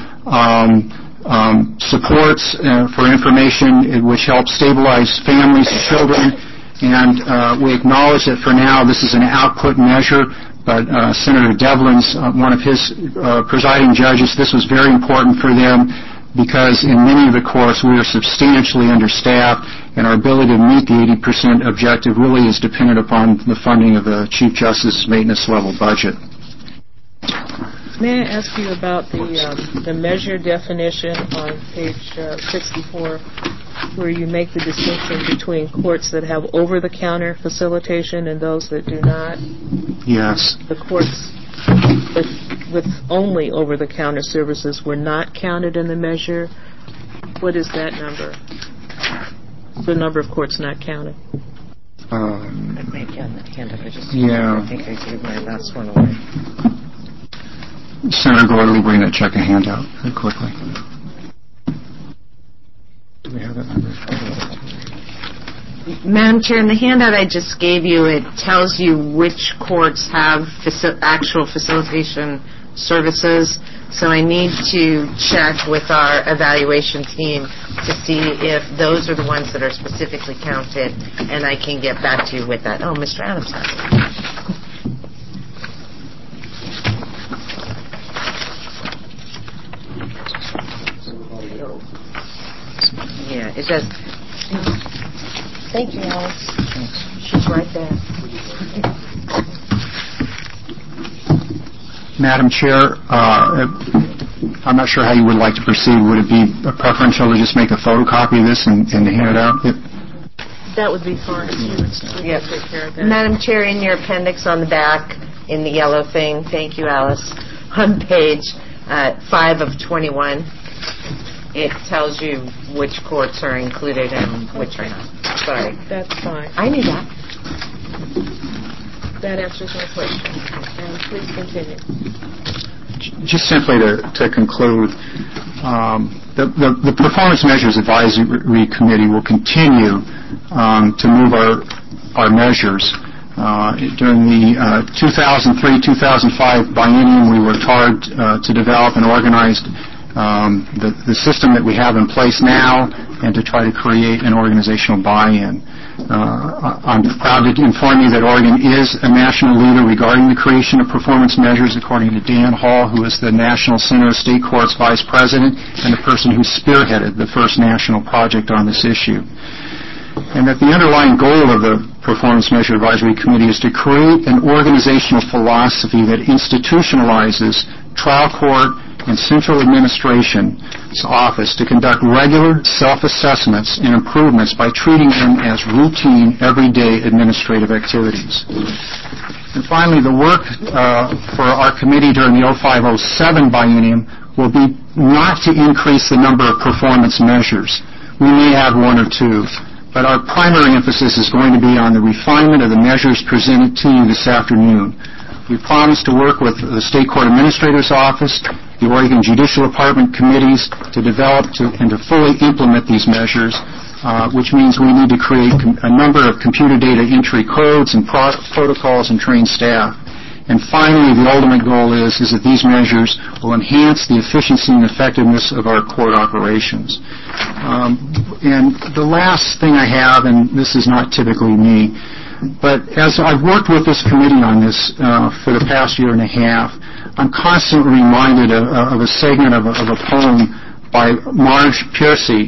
supports for information which helps stabilize families and children. And we acknowledge that for now this is an output measure, but Senator Devlin's, one of his presiding judges, this was very important for them because in many of the courts we are substantially understaffed, and our ability to meet the 80% objective really is dependent upon the funding of the Chief Justice's maintenance level budget. May I ask you about the measure definition on page 64, where you make the distinction between courts that have over-the-counter facilitation and those that do not? Yes. The courts with only over-the-counter services were not counted in the measure. What is that number? The number of courts not counted. Maybe on the handout. Yeah. I think I gave my last one away. Senator Gordon, will bring that check a handout very quickly. Do we have that number? Madam Chair, in the handout I just gave you, it tells you which courts have actual facilitation services. So I need to check with our evaluation team to see if those are the ones that are specifically counted, and I can get back to you with that. Oh, Mr. Adams has it. Yeah, it does. Thank you, Alice. She's right there. Madam Chair, I'm not sure how you would like to proceed. Would it be preferential to just make a photocopy of this and hand it out? That would be fine. Yes. Take care of that. Madam Chair, in your appendix on the back, in the yellow thing, thank you, Alice, on page 5 of 21, it tells you which courts are included and which are not. Sorry. That's fine. I knew that. That answers my question. And please continue. Just simply to conclude, the Performance Measures Advisory Committee will continue to move our measures. During the 2003-2005 biennium, we worked hard to develop and organize the system that we have in place now and to try to create an organizational buy-in. I'm proud to inform you that Oregon is a national leader regarding the creation of performance measures, according to Dan Hall, who is the National Center of State Courts Vice President and the person who spearheaded the first national project on this issue. And that the underlying goal of the Performance Measure Advisory Committee is to create an organizational philosophy that institutionalizes trial court and Central Administration's office to conduct regular self-assessments and improvements by treating them as routine, everyday administrative activities. And finally, the work for our committee during the 05-07 biennium will be not to increase the number of performance measures. We may add one or two, but our primary emphasis is going to be on the refinement of the measures presented to you this afternoon. We promise to work with the State Court Administrator's Office, the Oregon Judicial Department committees to develop and to fully implement these measures, which means we need to create a number of computer data entry codes and protocols and train staff. And finally, the ultimate goal is that these measures will enhance the efficiency and effectiveness of our court operations. And the last thing I have, and this is not typically me, but as I've worked with this committee on this for the past year and a half, I'm constantly reminded of a segment of a poem by Marge Piercy,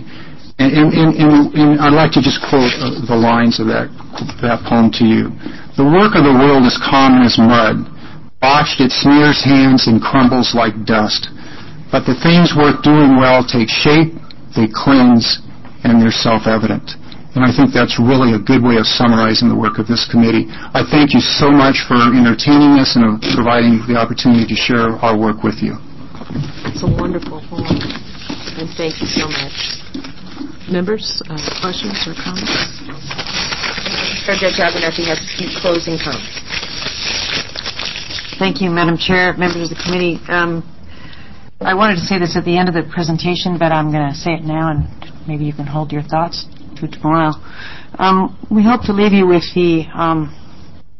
and I'd like to just quote the lines of that poem to you. The work of the world is common as mud. Botched it smears hands and crumbles like dust. But the things worth doing well take shape, they cleanse, and they're self-evident. And I think that's really a good way of summarizing the work of this committee. I thank you so much for entertaining us and providing the opportunity to share our work with you. It's a wonderful poem, and thank you so much. Members, questions or comments? Judge Abernathy has a few closing comments. Thank you, Madam Chair, members of the committee. I wanted to say this at the end of the presentation, but I'm going to say it now, and maybe you can hold your thoughts to tomorrow. We hope to leave you with the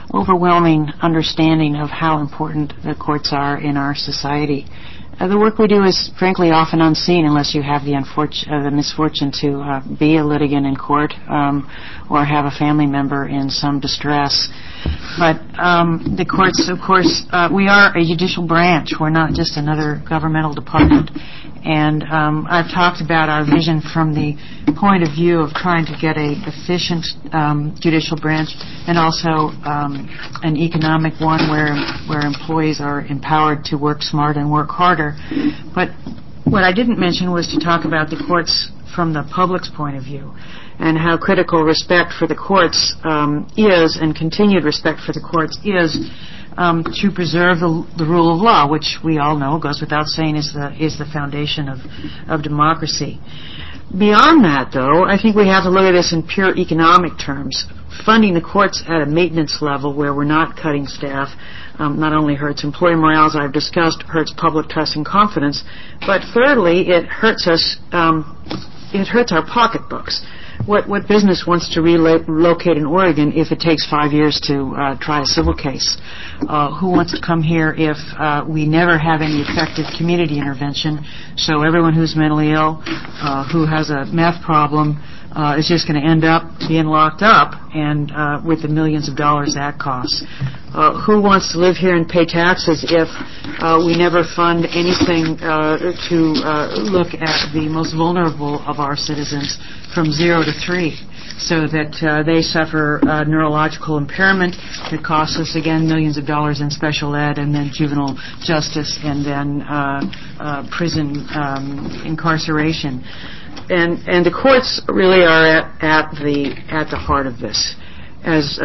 overwhelming understanding of how important the courts are in our society. The work we do is, frankly, often unseen unless you have the misfortune to be a litigant in court or have a family member in some distress. But the courts, of course, we are a judicial branch. We're not just another governmental department. And I've talked about our vision from the point of view of trying to get a efficient judicial branch and also an economic one where employees are empowered to work smart and work harder. But what I didn't mention was to talk about the courts from the public's point of view and how critical respect for the courts is, and continued respect for the courts is, to preserve the rule of law, which we all know goes without saying is the foundation of democracy. Beyond that, though, I think we have to look at this in pure economic terms. Funding the courts at a maintenance level where we're not cutting staff not only hurts employee morale, as I've discussed, hurts public trust and confidence, but thirdly, it hurts us. It hurts our pocketbooks. What business wants to relocate in Oregon if it takes 5 years to try a civil case? Who wants to come here if we never have any effective community intervention? So everyone who's mentally ill, who has a meth problem, is just going to end up being locked up, and with the millions of dollars that costs. Who wants to live here and pay taxes if we never fund anything to look at the most vulnerable of our citizens from 0 to 3, so that they suffer neurological impairment that costs us, again, millions of dollars in special ed and then juvenile justice and then prison incarceration. And the courts really are at the heart of this. As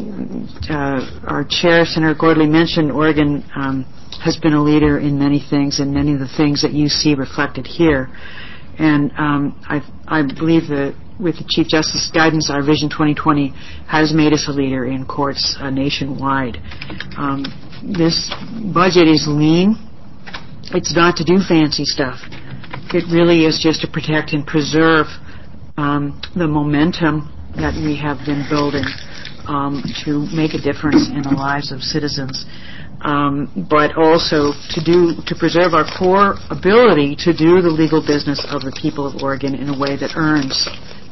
our chair, Senator Gordley, mentioned, Oregon has been a leader in many things, and many of the things that you see reflected here. And I believe that with the Chief Justice's guidance, our Vision 2020 has made us a leader in courts nationwide. This budget is lean. It's not to do fancy stuff. It really is just to protect and preserve the momentum that we have been building to make a difference in the lives of citizens, but also to preserve our core ability to do the legal business of the people of Oregon in a way that earns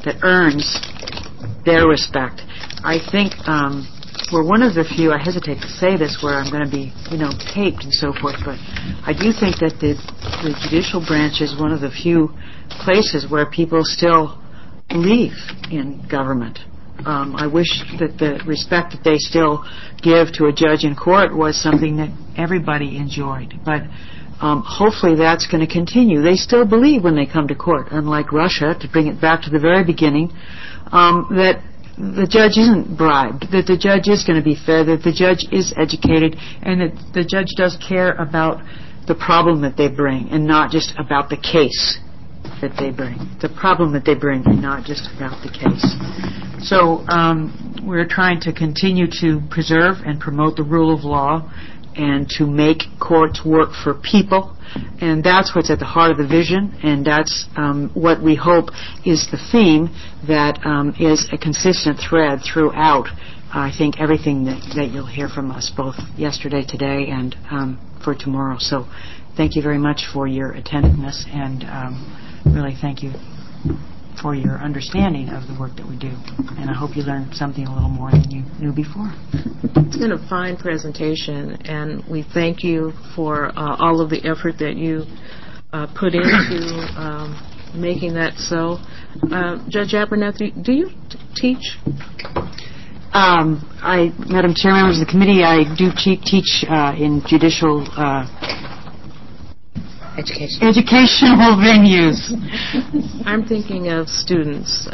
their respect. I think we're one of the few, I hesitate to say this, where I'm going to be, taped and so forth, but I do think that the judicial branch is one of the few places where people still believe in government. I wish that the respect that they still give to a judge in court was something that everybody enjoyed, but hopefully that's going to continue. They still believe when they come to court, unlike Russia, to bring it back to the very beginning, that the judge isn't bribed, that the judge is going to be fair, that the judge is educated, and that the judge does care about the problem that they bring and not just about the case that they bring. The problem that they bring and not just about the case. So we're trying to continue to preserve and promote the rule of law and to make courts work for people. And that's what's at the heart of the vision, and that's what we hope is the theme that is a consistent thread throughout, I think, everything that you'll hear from us, both yesterday, today, and for tomorrow. So thank you very much for your attentiveness, and really thank you for your understanding of the work that we do. And I hope you learned something a little more than you knew before. It's been a fine presentation, and we thank you for all of the effort that you put into making that so. Judge Abernathy, do you teach? Madam Chair, members of the committee, I do teach in judicial educational venues. I'm thinking of students.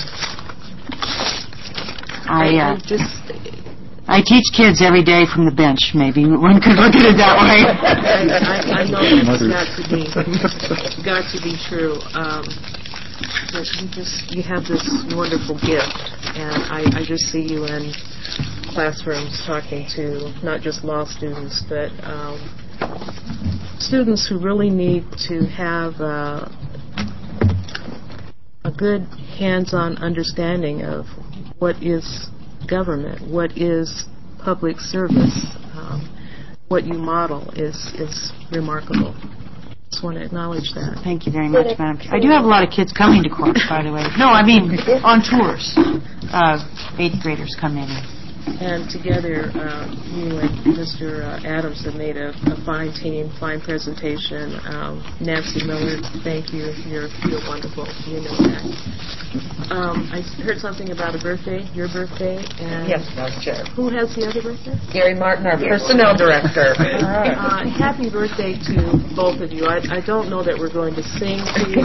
I teach kids every day from the bench, maybe. One could look at it that way. I know that's got to be true. But you have this wonderful gift, and I just see you in classrooms talking to not just law students, but students who really need to have a good hands-on understanding of what is government, what is public service, what you model is remarkable. Just want to acknowledge that. Thank you very much, Madam Chair. I do have a lot of kids coming to court, by the way. No, I mean on tours. 8th graders come in. And together, you and Mr. Adams have made a fine team, fine presentation. Nancy Miller, thank you. You're wonderful. You know that. I heard something about a birthday, your birthday. And Yes, Madam Chair. who has the other birthday? Gary Martin, our Personnel Director. Happy birthday to both of you. I don't know that we're going to sing to you,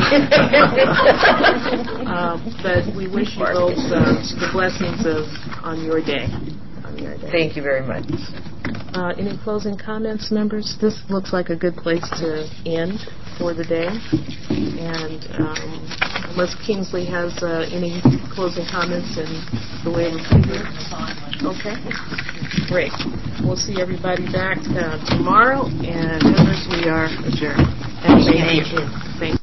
but we wish you both the blessings on your day. Thank you very much. Any closing comments, members? This looks like a good place to end for the day. And unless Kingsley has any closing comments in the way of procedure. Okay. Great. We'll see everybody back tomorrow. And members, we are adjourned. And thank you. Thank you.